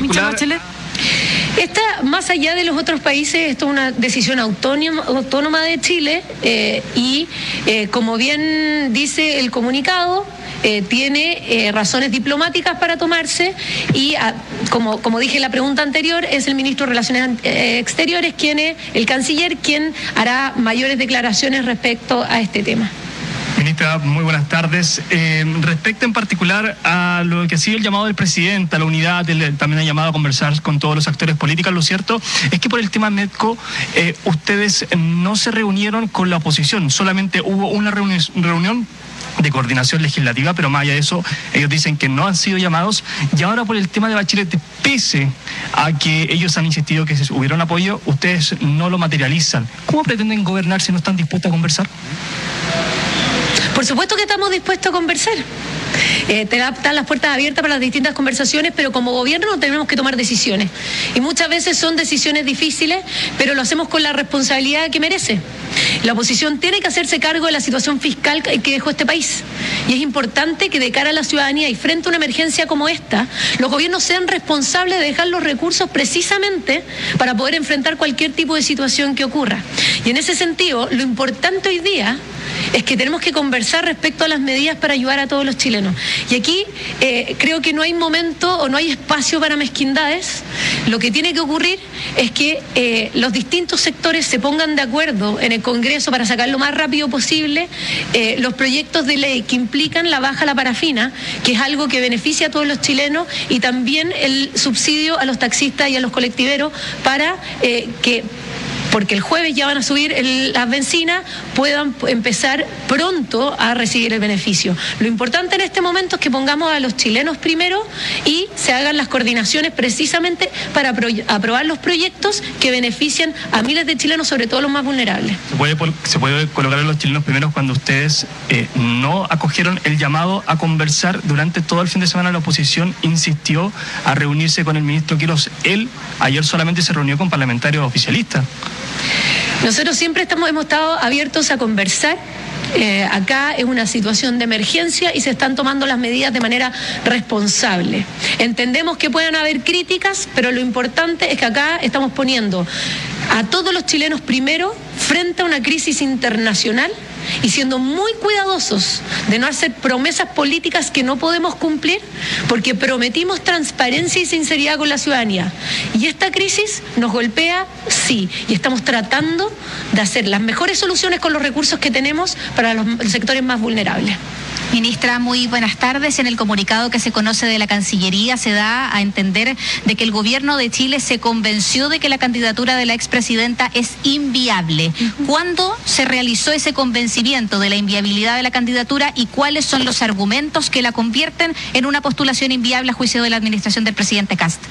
Speaker 6: Esta, más allá de los otros países, esto es una decisión autónoma, autónoma de Chile eh, y, eh, como bien dice el comunicado, Eh, tiene eh, razones diplomáticas para tomarse y, a, como, como dije en la pregunta anterior, es el ministro de Relaciones eh, Exteriores, quien es el canciller, quien hará mayores declaraciones respecto a este tema.
Speaker 9: Ministra, muy buenas tardes. Eh, respecto en particular a lo que ha sido el llamado del presidente, a la unidad, él también ha llamado a conversar con todos los actores políticos, lo cierto es que por el tema Medco eh, ustedes no se reunieron con la oposición, solamente hubo una reuni- reunión de coordinación legislativa, pero más allá de eso, ellos dicen que no han sido llamados, y ahora por el tema de Bachelet, pese a que ellos han insistido que hubiera un apoyo, ustedes no lo materializan. ¿Cómo pretenden gobernar si no están dispuestos a conversar?
Speaker 6: Por supuesto que estamos dispuestos a conversar. Eh, están las puertas abiertas para las distintas conversaciones, pero como gobierno tenemos que tomar decisiones. Y muchas veces son decisiones difíciles, pero lo hacemos con la responsabilidad que merece. La oposición tiene que hacerse cargo de la situación fiscal que dejó este país. Y es importante que de cara a la ciudadanía y frente a una emergencia como esta, los gobiernos sean responsables de dejar los recursos precisamente para poder enfrentar cualquier tipo de situación que ocurra. Y en ese sentido, lo importante hoy día es que tenemos que conversar respecto a las medidas para ayudar a todos los chilenos. Y aquí eh, creo que no hay momento o no hay espacio para mezquindades. Lo que tiene que ocurrir es que eh, los distintos sectores se pongan de acuerdo en el Congreso para sacar lo más rápido posible eh, los proyectos de ley que implican la baja a la parafina, que es algo que beneficia a todos los chilenos, y también el subsidio a los taxistas y a los colectiveros para eh, que porque el jueves ya van a subir el, las bencinas, puedan empezar pronto a recibir el beneficio. Lo importante en este momento es que pongamos a los chilenos primero y se hagan las coordinaciones precisamente para pro, aprobar los proyectos que benefician a miles de chilenos, sobre todo los más vulnerables.
Speaker 9: ¿Se puede, se puede colocar a los chilenos primeros cuando ustedes eh, no acogieron el llamado a conversar? Durante todo el fin de semana la oposición insistió a reunirse con el ministro Quirós. Él ayer solamente se reunió con parlamentarios oficialistas.
Speaker 6: Nosotros siempre estamos, hemos estado abiertos a conversar. Eh, acá es una situación de emergencia y se están tomando las medidas de manera responsable. Entendemos que pueden haber críticas, pero lo importante es que acá estamos poniendo a todos los chilenos primero frente a una crisis internacional y siendo muy cuidadosos de no hacer promesas políticas que no podemos cumplir, porque prometimos transparencia y sinceridad con la ciudadanía. Y esta crisis nos golpea, sí, y estamos tratando de hacer las mejores soluciones con los recursos que tenemos para los sectores más vulnerables.
Speaker 4: Ministra, muy buenas tardes. En el comunicado que se conoce de la Cancillería se da a entender de que el gobierno de Chile se convenció de que la candidatura de la expresidenta es inviable. Uh-huh. ¿Cuándo se realizó ese convencimiento de la inviabilidad de la candidatura y cuáles son los argumentos que la convierten en una postulación inviable a juicio de la administración del presidente Kast?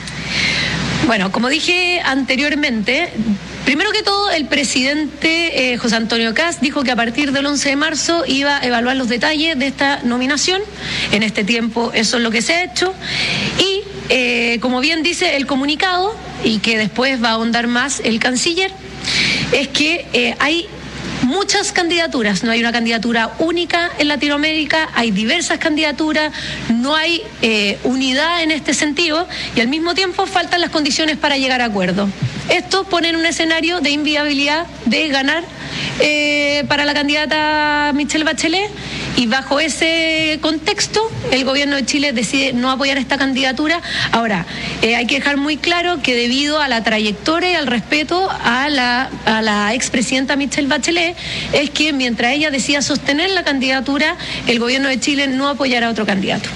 Speaker 6: Bueno, como dije anteriormente, primero que todo, el presidente eh, José Antonio Kast dijo que a partir del once de marzo iba a evaluar los detalles de esta nominación. En este tiempo eso es lo que se ha hecho. Y eh, como bien dice el comunicado, y que después va a ahondar más el canciller, es que eh, hay muchas candidaturas, no hay una candidatura única en Latinoamérica, hay diversas candidaturas, no hay eh, unidad en este sentido y al mismo tiempo faltan las condiciones para llegar a acuerdo. Esto pone en un escenario de inviabilidad de ganar eh, para la candidata Michelle Bachelet, y bajo ese contexto el gobierno de Chile decide no apoyar esta candidatura. Ahora, eh, hay que dejar muy claro que debido a la trayectoria y al respeto a la, a la expresidenta Michelle Bachelet, es que mientras ella decida sostener la candidatura, el gobierno de Chile no apoyará a otro candidato.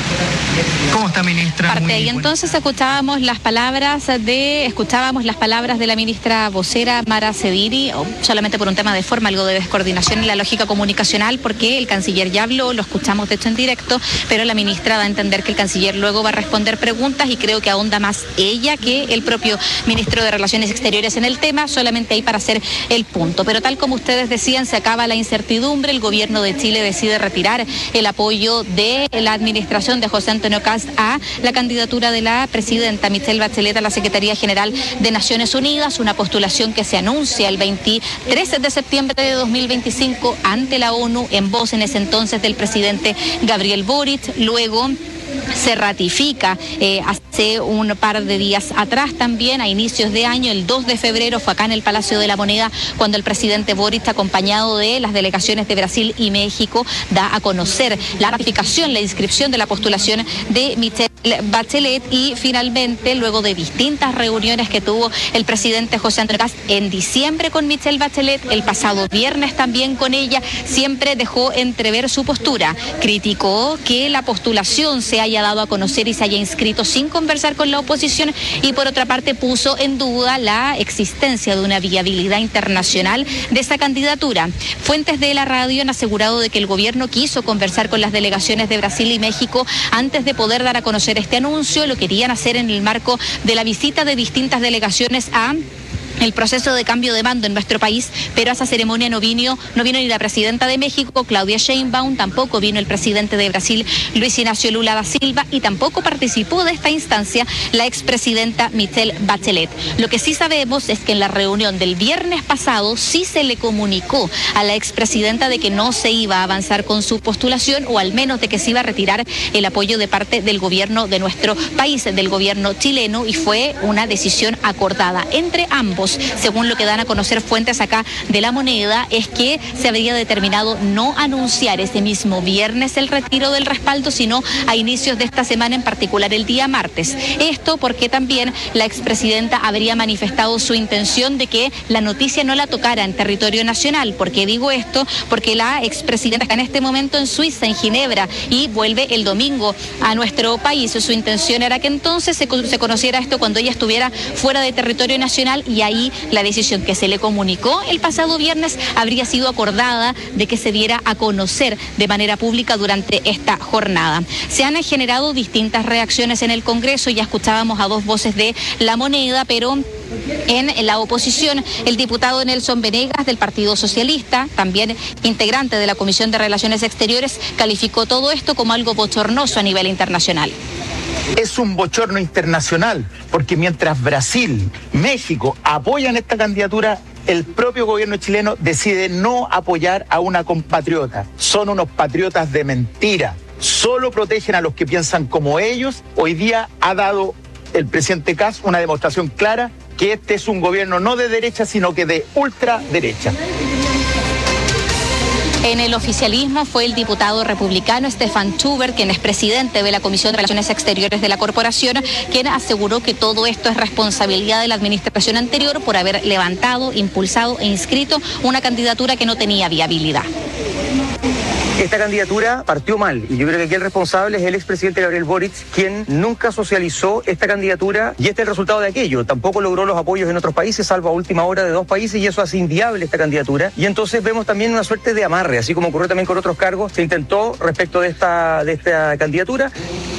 Speaker 10: ¿Cómo está, ministra?
Speaker 4: Parte ahí entonces escuchábamos las palabras de escuchábamos las palabras de la ministra vocera Mara Sediri, solamente por un tema de forma, algo de descoordinación en la lógica comunicacional, porque el canciller ya habló, lo escuchamos de hecho en directo, pero la ministra da a entender que el canciller luego va a responder preguntas y creo que ahonda más ella que el propio ministro de Relaciones Exteriores en el tema, solamente ahí para hacer el punto. Pero tal como ustedes decían, se acaba la incertidumbre, el gobierno de Chile decide retirar el apoyo de la administración de José Antonio Kast a la candidatura de la presidenta Michelle Bachelet a la Secretaría General de Naciones Unidas, una postulación que se anuncia el veintitrés de septiembre de dos mil veinticinco ante la ONU en voz en ese entonces del presidente Gabriel Boric. Luego se ratifica eh, hace un par de días atrás también, a inicios de año, el dos de febrero, fue acá en el Palacio de la Moneda cuando el presidente Boric, acompañado de las delegaciones de Brasil y México, da a conocer la ratificación, la inscripción de la postulación de Michelle Bachelet. Y finalmente, luego de distintas reuniones que tuvo el presidente José Antonio Kast en diciembre con Michelle Bachelet, el pasado viernes también con ella, siempre dejó entrever su postura. Criticó que la postulación se haya dado a conocer y se haya inscrito sin conversar con la oposición, y por otra parte puso en duda la existencia de una viabilidad internacional de esa candidatura. Fuentes de la radio han asegurado de que el gobierno quiso conversar con las delegaciones de Brasil y México antes de poder dar a conocer este anuncio. Lo querían hacer en el marco de la visita de distintas delegaciones a el proceso de cambio de mando en nuestro país, pero a esa ceremonia no vino, no vino ni la presidenta de México, Claudia Sheinbaum, tampoco vino el presidente de Brasil, Luis Ignacio Lula da Silva, y tampoco participó de esta instancia la expresidenta Michelle Bachelet. Lo que sí sabemos es que en la reunión del viernes pasado sí se le comunicó a la expresidenta de que no se iba a avanzar con su postulación, o al menos de que se iba a retirar el apoyo de parte del gobierno de nuestro país, del gobierno chileno, y fue una decisión acordada entre ambos. Según lo que dan a conocer fuentes acá de La Moneda, es que se habría determinado no anunciar ese mismo viernes el retiro del respaldo, sino a inicios de esta semana, en particular el día martes. Esto porque también la expresidenta habría manifestado su intención de que la noticia no la tocara en territorio nacional. ¿Por qué digo esto? Porque la expresidenta está en este momento en Suiza, en Ginebra, y vuelve el domingo a nuestro país. Su intención era que entonces se, se conociera esto cuando ella estuviera fuera de territorio nacional, y ahí ahí la decisión que se le comunicó el pasado viernes habría sido acordada de que se diera a conocer de manera pública durante esta jornada. Se han generado distintas reacciones en el Congreso, ya escuchábamos a dos voces de La Moneda, pero en la oposición, el diputado Nelson Venegas del Partido Socialista, también integrante de la Comisión de Relaciones Exteriores, calificó todo esto como algo bochornoso a nivel internacional.
Speaker 12: Es un bochorno internacional, porque mientras Brasil, México apoyan esta candidatura, el propio gobierno chileno decide no apoyar a una compatriota. Son unos patriotas de mentira. Solo protegen a los que piensan como ellos. Hoy día ha dado el presidente Kast una demostración clara que este es un gobierno no de derecha, sino que de ultraderecha.
Speaker 4: En el oficialismo fue el diputado republicano Stefan Schubert, quien es presidente de la Comisión de Relaciones Exteriores de la corporación, quien aseguró que todo esto es responsabilidad de la administración anterior por haber levantado, impulsado e inscrito una candidatura que no tenía viabilidad.
Speaker 13: Esta candidatura partió mal y yo creo que aquí el responsable es el expresidente Gabriel Boric, quien nunca socializó esta candidatura y este es el resultado de aquello. Tampoco logró los apoyos en otros países, salvo a última hora de dos países, y eso hace inviable esta candidatura. Y entonces vemos también una suerte de amarre, así como ocurrió también con otros cargos. Se intentó respecto de esta, de esta candidatura.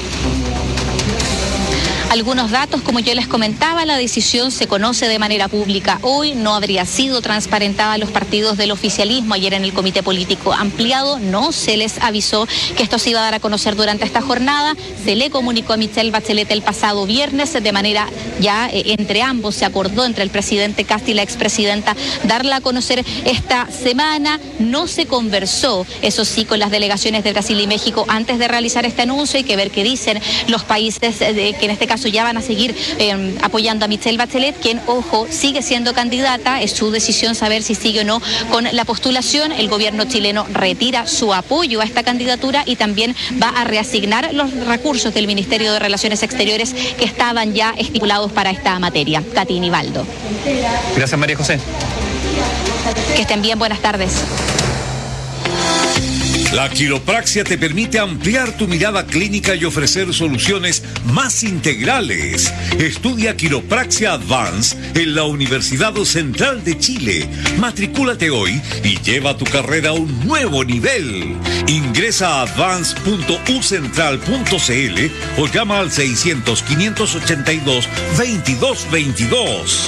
Speaker 4: Algunos datos, como yo les comentaba, la decisión se conoce de manera pública hoy, no habría sido transparentada a los partidos del oficialismo. Ayer en el Comité Político Ampliado no se les avisó que esto se iba a dar a conocer durante esta jornada. Se le comunicó a Michelle Bachelet el pasado viernes, de manera ya eh, entre ambos se acordó, entre el presidente Kast y la expresidenta, darla a conocer esta semana. No se conversó, eso sí, con las delegaciones de Brasil y México antes de realizar este anuncio. Hay que ver qué dicen los países de, que en este caso ya van a seguir eh, apoyando a Michelle Bachelet, quien, ojo, sigue siendo candidata. Es su decisión saber si sigue o no con la postulación. El gobierno chileno retira su apoyo a esta candidatura y también va a reasignar los recursos del Ministerio de Relaciones Exteriores que estaban ya estipulados para esta materia. Katy Nivaldo.
Speaker 26: Gracias, María José.
Speaker 4: Que estén bien, buenas tardes.
Speaker 14: La quiropraxia te permite ampliar tu mirada clínica y ofrecer soluciones más integrales. Estudia Quiropraxia Advance en la Universidad Central de Chile. Matricúlate hoy y lleva tu carrera a un nuevo nivel. Ingresa a advance punto u central punto c l o llama al seiscientos, quinientos ochenta y dos, veintidós veintidós.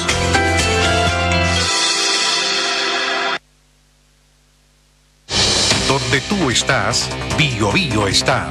Speaker 5: Donde tú estás, Bio Bio está.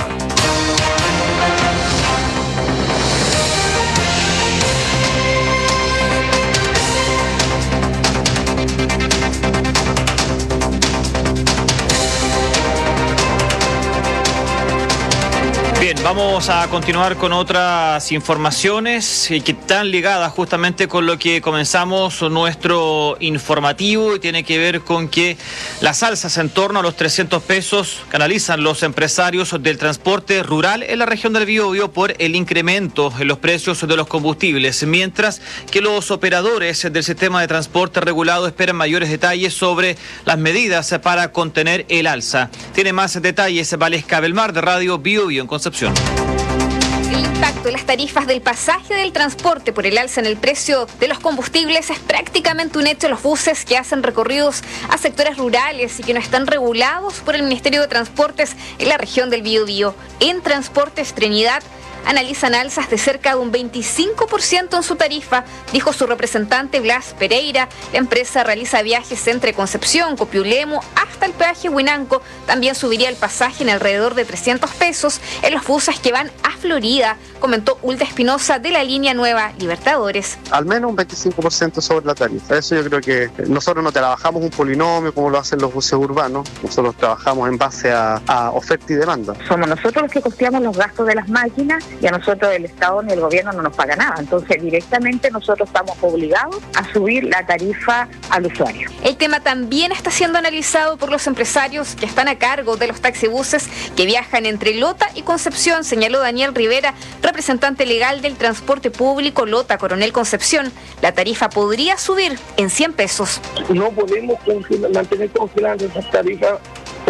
Speaker 26: Bien, vamos a continuar con otras informaciones que están ligadas justamente con lo que comenzamos nuestro informativo, y tiene que ver con que las alzas en torno a los trescientos pesos que analizan los empresarios del transporte rural en la región del Biobío por el incremento en los precios de los combustibles, mientras que los operadores del sistema de transporte regulado esperan mayores detalles sobre las medidas para contener el alza. Tiene más detalles Valesca Belmar de Radio Biobío en Concepción.
Speaker 15: El impacto de las tarifas del pasaje del transporte por el alza en el precio de los combustibles es prácticamente un hecho. Los buses que hacen recorridos a sectores rurales y que no están regulados por el Ministerio de Transportes en la región del Biobío. En Transportes Trinidad analizan alzas de cerca de un veinticinco por ciento en su tarifa, dijo su representante Blas Pereira. La empresa realiza viajes entre Concepción, Copiulemo, hasta el peaje Huinanco. También subiría el pasaje en alrededor de trescientos pesos en los buses que van a Florida, comentó Ulda Espinosa de la línea Nueva Libertadores.
Speaker 16: Al menos un veinticinco por ciento sobre la tarifa. Eso yo creo que nosotros no trabajamos un polinomio como lo hacen los buses urbanos. Nosotros trabajamos en base a, a oferta y demanda.
Speaker 17: Somos nosotros los que costeamos los gastos de las máquinas y a nosotros el Estado ni el gobierno no nos paga nada. Entonces directamente nosotros estamos obligados a subir la tarifa al usuario.
Speaker 15: El tema también está siendo analizado por los empresarios que están a cargo de los taxibuses que viajan entre Lota y Concepción, señaló Daniel Rivera, representante legal del transporte público Lota Coronel Concepción. La tarifa podría subir en cien pesos.
Speaker 19: No podemos congelar, mantener congelando esas tarifas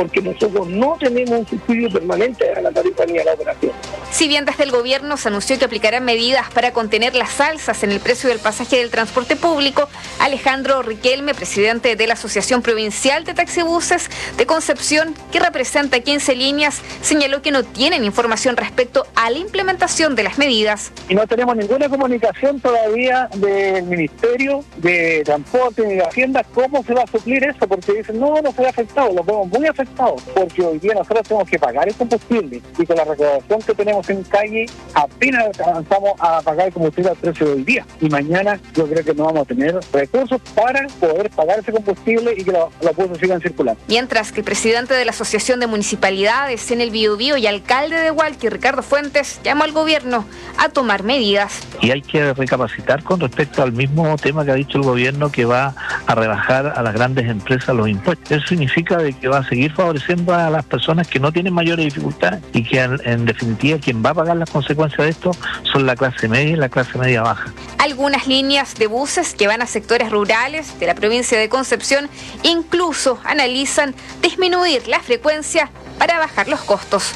Speaker 1: porque nosotros no tenemos un subsidio permanente a la tarifa ni a la operación.
Speaker 15: Si bien desde el gobierno se anunció que aplicarán medidas para contener las alzas en el precio del pasaje del transporte público, Alejandro Riquelme, presidente de la Asociación Provincial de Taxibuses de Concepción, que representa quince líneas, señaló que no tienen información respecto a la implementación de las medidas.
Speaker 1: Y no tenemos ninguna comunicación todavía del Ministerio de Transporte ni de Hacienda cómo se va a suplir eso, porque dicen, no, no se ve afectado, lo vemos muy afectado, porque hoy día nosotros tenemos que pagar el combustible y con la recaudación que tenemos en calle apenas avanzamos a pagar el combustible al precio de hoy día. Y mañana yo creo que no vamos a tener recursos para poder pagar ese combustible y que los buses sigan circulando.
Speaker 15: Mientras que el presidente de la Asociación de Municipalidades en el Biobío y alcalde de Hualqui, Ricardo Fuentes, llamó al gobierno a tomar medidas.
Speaker 8: Y hay que recapacitar con respecto al mismo tema que ha dicho el gobierno, que va a rebajar a las grandes empresas los impuestos. Eso significa de que va a seguir favoreciendo a las personas que no tienen mayores dificultades y que en, en definitiva quien va a pagar las consecuencias de esto son la clase media y la clase media baja.
Speaker 15: Algunas líneas de buses que van a sectores rurales de la provincia de Concepción incluso analizan disminuir la frecuencia para bajar los costos.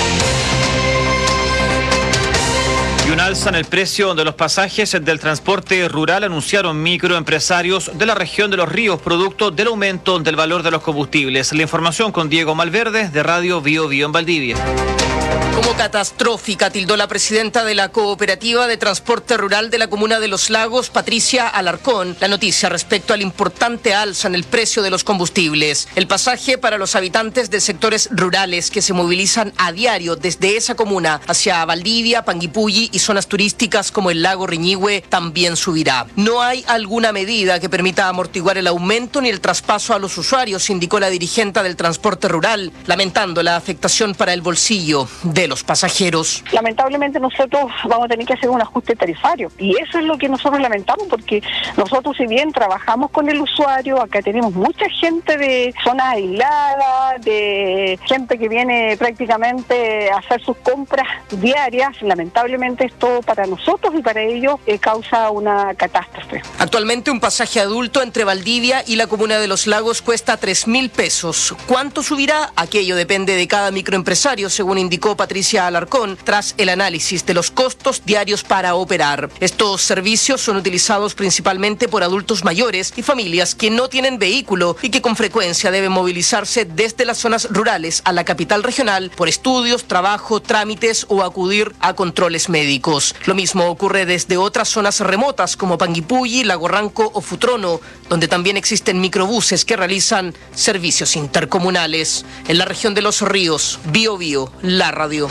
Speaker 26: Y un alza en el precio de los pasajes del transporte rural anunciaron microempresarios de la región de Los Ríos, producto del aumento del valor de los combustibles. La información con Diego Malverde, de Radio Bio Bio en Valdivia.
Speaker 18: Como catastrófica tildó la presidenta de la Cooperativa de Transporte Rural de la Comuna de Los Lagos, Patricia Alarcón, la noticia respecto al importante alza en el precio de los combustibles. El pasaje para los habitantes de sectores rurales que se movilizan a diario desde esa comuna hacia Valdivia, Panguipulli y zonas turísticas como el lago Riñihue también subirá. No hay alguna medida que permita amortiguar el aumento ni el traspaso a los usuarios, indicó la dirigente del transporte rural, lamentando la afectación para el bolsillo de los pasajeros.
Speaker 17: Lamentablemente nosotros vamos a tener que hacer un ajuste tarifario y eso es lo que nosotros lamentamos, porque nosotros, si bien trabajamos con el usuario, acá tenemos mucha gente de zonas aisladas, de gente que viene prácticamente a hacer sus compras diarias. Lamentablemente esto para nosotros y para ellos eh, causa una catástrofe.
Speaker 18: Actualmente un pasaje adulto entre Valdivia y la Comuna de Los Lagos cuesta tres mil pesos. ¿Cuánto subirá? Aquello depende de cada microempresario, según indicó Patricia Alarcón, tras el análisis de los costos diarios para operar. Estos servicios son utilizados principalmente por adultos mayores y familias que no tienen vehículo y que con frecuencia deben movilizarse desde las zonas rurales a la capital regional por estudios, trabajo, trámites o acudir a controles médicos. Lo mismo ocurre desde otras zonas remotas como Panguipulli, Lago Ranco o Futrono, donde también existen microbuses que realizan servicios intercomunales. En la región de Los Ríos, Bio Bio, la radio.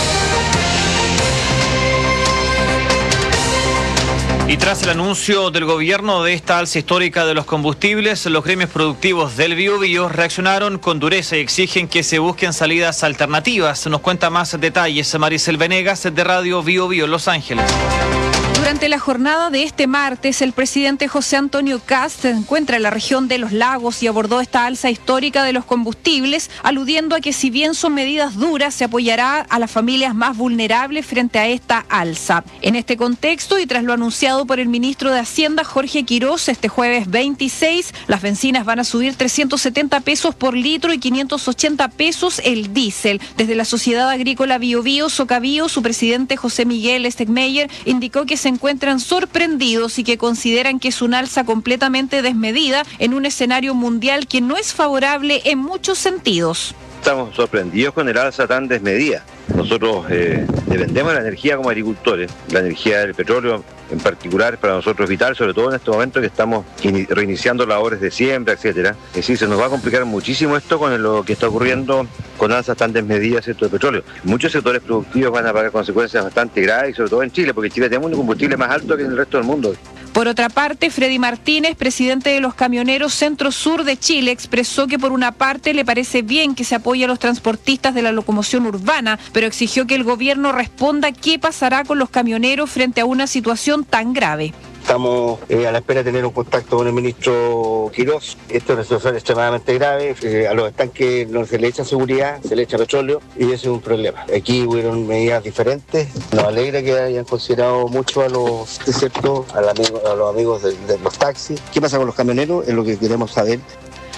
Speaker 26: Y tras el anuncio del gobierno de esta alza histórica de los combustibles, los gremios productivos del Biobío reaccionaron con dureza y exigen que se busquen salidas alternativas. Nos cuenta más detalles Maricel Venegas, de Radio Bio Bio Los Ángeles.
Speaker 19: Durante la jornada de este martes, el presidente José Antonio Kast se encuentra en la región de Los Lagos y abordó esta alza histórica de los combustibles, aludiendo a que si bien son medidas duras, se apoyará a las familias más vulnerables frente a esta alza. En este contexto, y tras lo anunciado por el ministro de Hacienda, Jorge Quirós, este jueves veintiséis, las bencinas van a subir trescientos setenta pesos por litro y quinientos ochenta pesos el diésel. Desde la Sociedad Agrícola Biobío, Socabío, su presidente José Miguel Stegmeyer indicó que se encuentran sorprendidos y que consideran que es un alza completamente desmedida en un escenario mundial que no es favorable en muchos sentidos.
Speaker 20: Estamos sorprendidos con el alza tan desmedida. Nosotros eh, dependemos de la energía como agricultores. La energía del petróleo en particular para nosotros es vital, sobre todo en este momento que estamos reiniciando labores de siembra, etcétera. Es decir, se nos va a complicar muchísimo esto con lo que está ocurriendo con alzas tan desmedidas, ¿cierto?, de petróleo. Muchos sectores productivos van a pagar consecuencias bastante graves, y sobre todo en Chile, porque en Chile tenemos un combustible más alto que en el resto del mundo.
Speaker 19: Por otra parte, Freddy Martínez, presidente de los camioneros Centro Sur de Chile, expresó que por una parte le parece bien que se apoye a los transportistas de la locomoción urbana, pero exigió que el gobierno responda qué pasará con los camioneros frente a una situación tan grave.
Speaker 1: Estamos eh, a la espera de tener un contacto con el ministro Quirós. Esto es una situación extremadamente grave. Eh, a los estanques no se le echa seguridad, se le echa petróleo y ese es un problema. Aquí hubieron medidas diferentes. Nos alegra que hayan considerado mucho a los, ¿es cierto?, a, la amigo, a los amigos de, de los taxis. ¿Qué pasa con los camioneros? Es lo que queremos saber.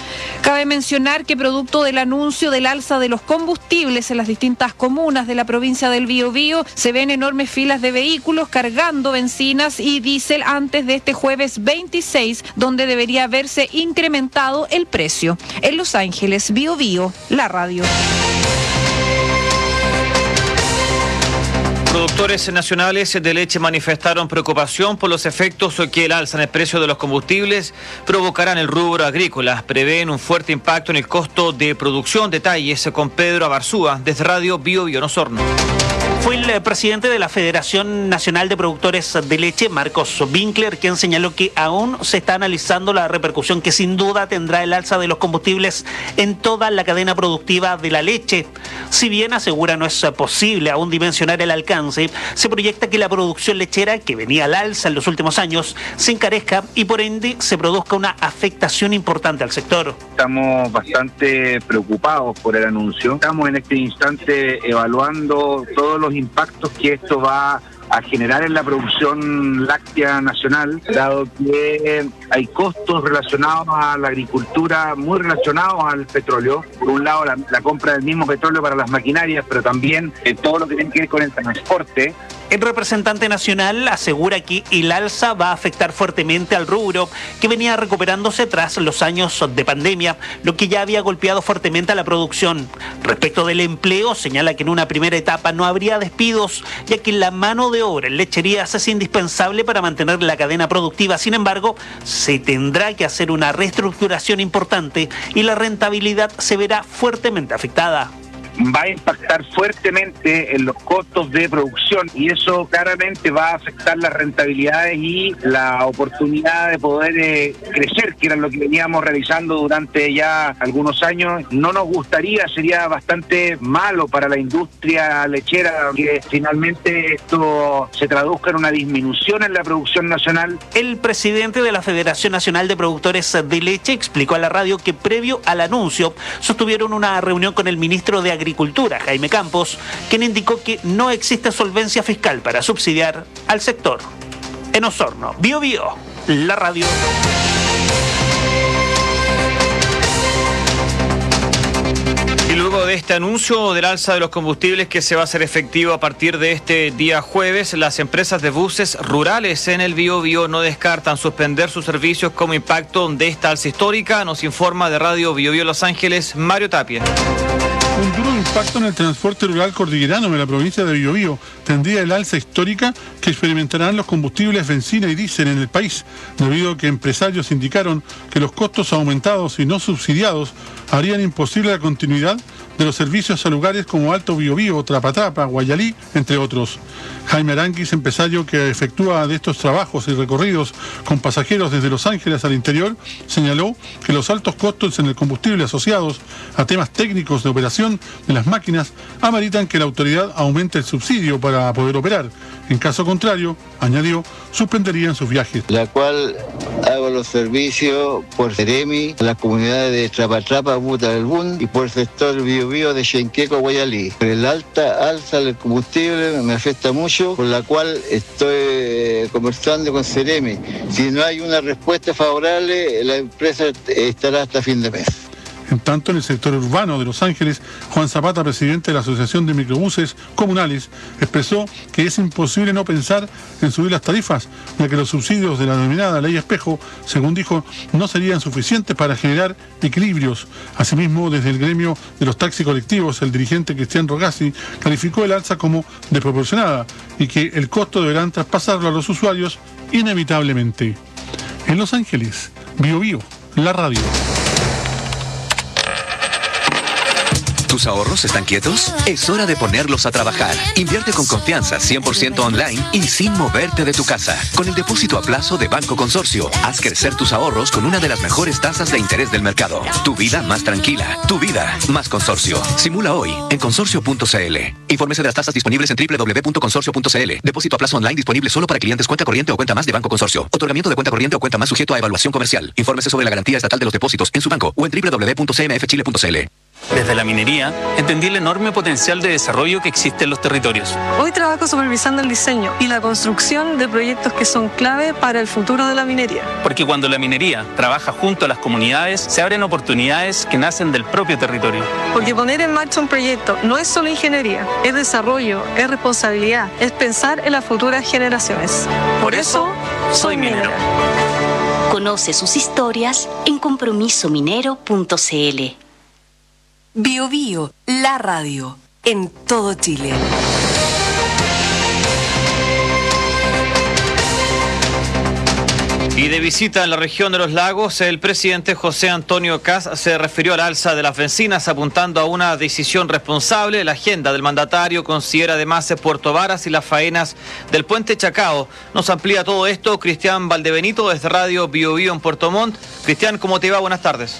Speaker 19: Cabe mencionar que producto del anuncio del alza de los combustibles en las distintas comunas de la provincia del Biobío, se ven enormes filas de vehículos cargando bencinas y diésel antes de este jueves veintiséis, donde debería haberse incrementado el precio. En Los Ángeles, Biobío, la radio.
Speaker 26: Productores nacionales de leche manifestaron preocupación por los efectos que el alza en el precio de los combustibles provocará en el rubro agrícola. Prevén un fuerte impacto en el costo de producción. Detalles con Pedro Abarzúa, desde Radio Bio Bio Osorno.
Speaker 7: Fue el presidente de la Federación Nacional de Productores de Leche, Marcos Winkler, quien señaló que aún se está analizando la repercusión que sin duda tendrá el alza de los combustibles en toda la cadena productiva de la leche. Si bien asegura no es posible aún dimensionar el alcance, se proyecta que la producción lechera, que venía al alza en los últimos años, se encarezca y por ende se produzca una afectación importante al sector.
Speaker 21: Estamos bastante preocupados por el anuncio. Estamos en este instante evaluando todos los impactos que esto va a generar en la producción láctea nacional, dado que hay costos relacionados a la agricultura muy relacionados al petróleo. Por un lado, la, la compra del mismo petróleo para las maquinarias, pero también eh, todo lo que tiene que ver con el transporte.
Speaker 7: El representante nacional asegura que el alza va a afectar fuertemente al rubro, que venía recuperándose tras los años de pandemia, lo que ya había golpeado fuertemente a la producción. Respecto del empleo, señala que en una primera etapa no habría despidos, ya que la mano de obra en lecherías es indispensable para mantener la cadena productiva. Sin embargo, se tendrá que hacer una reestructuración importante y la rentabilidad se verá fuertemente afectada.
Speaker 21: Va a impactar fuertemente en los costos de producción y eso claramente va a afectar las rentabilidades y la oportunidad de poder eh, crecer, que era lo que veníamos realizando durante ya algunos años. No nos gustaría, sería bastante malo para la industria lechera que finalmente esto se traduzca en una disminución en la producción nacional.
Speaker 7: El presidente de la Federación Nacional de Productores de Leche explicó a la radio que previo al anuncio sostuvieron una reunión con el ministro de Agricultura Agricultura, Jaime Campos, quien indicó que no existe solvencia fiscal para subsidiar al sector. En Osorno, Bio Bio, la radio.
Speaker 26: Y luego de este anuncio del alza de los combustibles que se va a hacer efectivo a partir de este día jueves, las empresas de buses rurales en el Biobío no descartan suspender sus servicios como impacto de esta alza histórica. Nos informa de Radio Biobío Los Ángeles, Mario Tapia.
Speaker 22: Un duro impacto en el transporte rural cordillerano de la provincia de Biobío tendría el alza histórica que experimentarán los combustibles bencina y diésel en el país, debido a que empresarios indicaron que los costos aumentados y no subsidiados harían imposible la continuidad de los servicios a lugares como Alto Biobío, Trapatrapa, Guayalí, entre otros. Jaime Aranguis, empresario que efectúa de estos trabajos y recorridos con pasajeros desde Los Ángeles al interior, señaló que los altos costos en el combustible asociados a temas técnicos de operación de las máquinas ameritan que la autoridad aumente el subsidio para poder operar. En caso contrario, añadió, suspenderían sus viajes.
Speaker 23: La cual hago los servicios por Ceremi, las comunidades de Trapatrapa, Buta del Bun y por el sector Biobío de Xenqueco, Guayalí. El alta alza del combustible me afecta mucho, por la cual estoy conversando con Ceremi. Si no hay una respuesta favorable, la empresa estará hasta fin de mes.
Speaker 22: En tanto, en el sector urbano de Los Ángeles, Juan Zapata, presidente de la Asociación de Microbuses Comunales, expresó que es imposible no pensar en subir las tarifas, ya que los subsidios de la denominada Ley Espejo, según dijo, no serían suficientes para generar equilibrios. Asimismo, desde el gremio de los taxis colectivos, el dirigente Cristian Rogazzi calificó el alza como desproporcionada y que el costo deberán traspasarlo a los usuarios inevitablemente. En Los Ángeles, Bio Bio, la radio.
Speaker 24: ¿Tus ahorros están quietos? Es hora de ponerlos a trabajar. Invierte con confianza, cien por ciento online y sin moverte de tu casa. Con el depósito a plazo de Banco Consorcio, haz crecer tus ahorros con una de las mejores tasas de interés del mercado. Tu vida más tranquila. Tu vida más Consorcio. Simula hoy en consorcio punto c l. Infórmese de las tasas disponibles en doble u doble u doble u punto consorcio punto c l. Depósito a plazo online disponible solo para clientes cuenta corriente o cuenta más de Banco Consorcio. Otorgamiento de cuenta corriente o cuenta más sujeto a evaluación comercial. Infórmese sobre la garantía estatal de los depósitos en su banco o en doble u doble u doble u punto c m f chile punto c l.
Speaker 2: Desde la minería, entendí el enorme potencial de desarrollo que existe en los territorios.
Speaker 3: Hoy trabajo supervisando el diseño y la construcción de proyectos que son clave para el futuro de la minería.
Speaker 2: Porque cuando la minería trabaja junto a las comunidades, se abren oportunidades que nacen del propio territorio.
Speaker 3: Porque poner en marcha un proyecto no es solo ingeniería, es desarrollo, es responsabilidad, es pensar en las futuras generaciones. Por eso, soy minera.
Speaker 6: Conoce sus historias en compromiso minero punto c l.
Speaker 9: Bio Bio, la radio, en todo Chile.
Speaker 26: Y de visita en la región de los lagos, el presidente José Antonio Kast se refirió al alza de las bencinas, apuntando a una decisión responsable. La agenda del mandatario considera además Puerto Varas y las faenas del puente Chacao. Nos amplía todo esto Cristian Valdebenito desde Radio Bio Bio en Puerto Montt. Cristian, ¿cómo te va? Buenas tardes.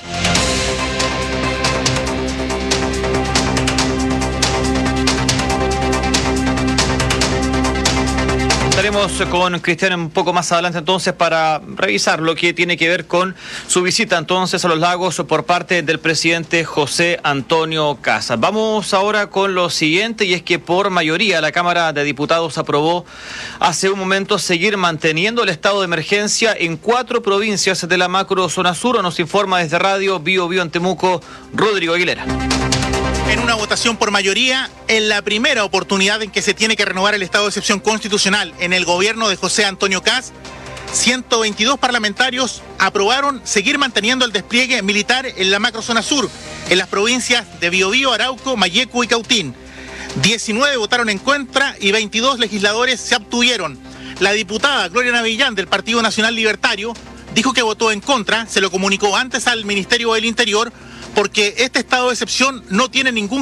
Speaker 26: Estaremos con Cristian un poco más adelante entonces para revisar lo que tiene que ver con su visita entonces a los lagos por parte del presidente José Antonio Kast. Vamos ahora con lo siguiente, y es que por mayoría la Cámara de Diputados aprobó hace un momento seguir manteniendo el estado de emergencia en cuatro provincias de la macro zona sur. Nos informa desde Radio Bio Bio en Temuco, Rodrigo Aguilera.
Speaker 11: En una votación por mayoría, en la primera oportunidad en que se tiene que renovar el estado de excepción constitucional en el gobierno de José Antonio Kast, ciento veintidós parlamentarios aprobaron seguir manteniendo el despliegue militar en la macrozona sur, en las provincias de Biobío, Arauco, Malleco y Cautín. diecinueve votaron en contra y veintidós legisladores se abstuvieron. La diputada Gloria Navillán del Partido Nacional Libertario dijo que votó en contra, se lo comunicó antes al Ministerio del Interior, porque este estado de excepción no tiene ningún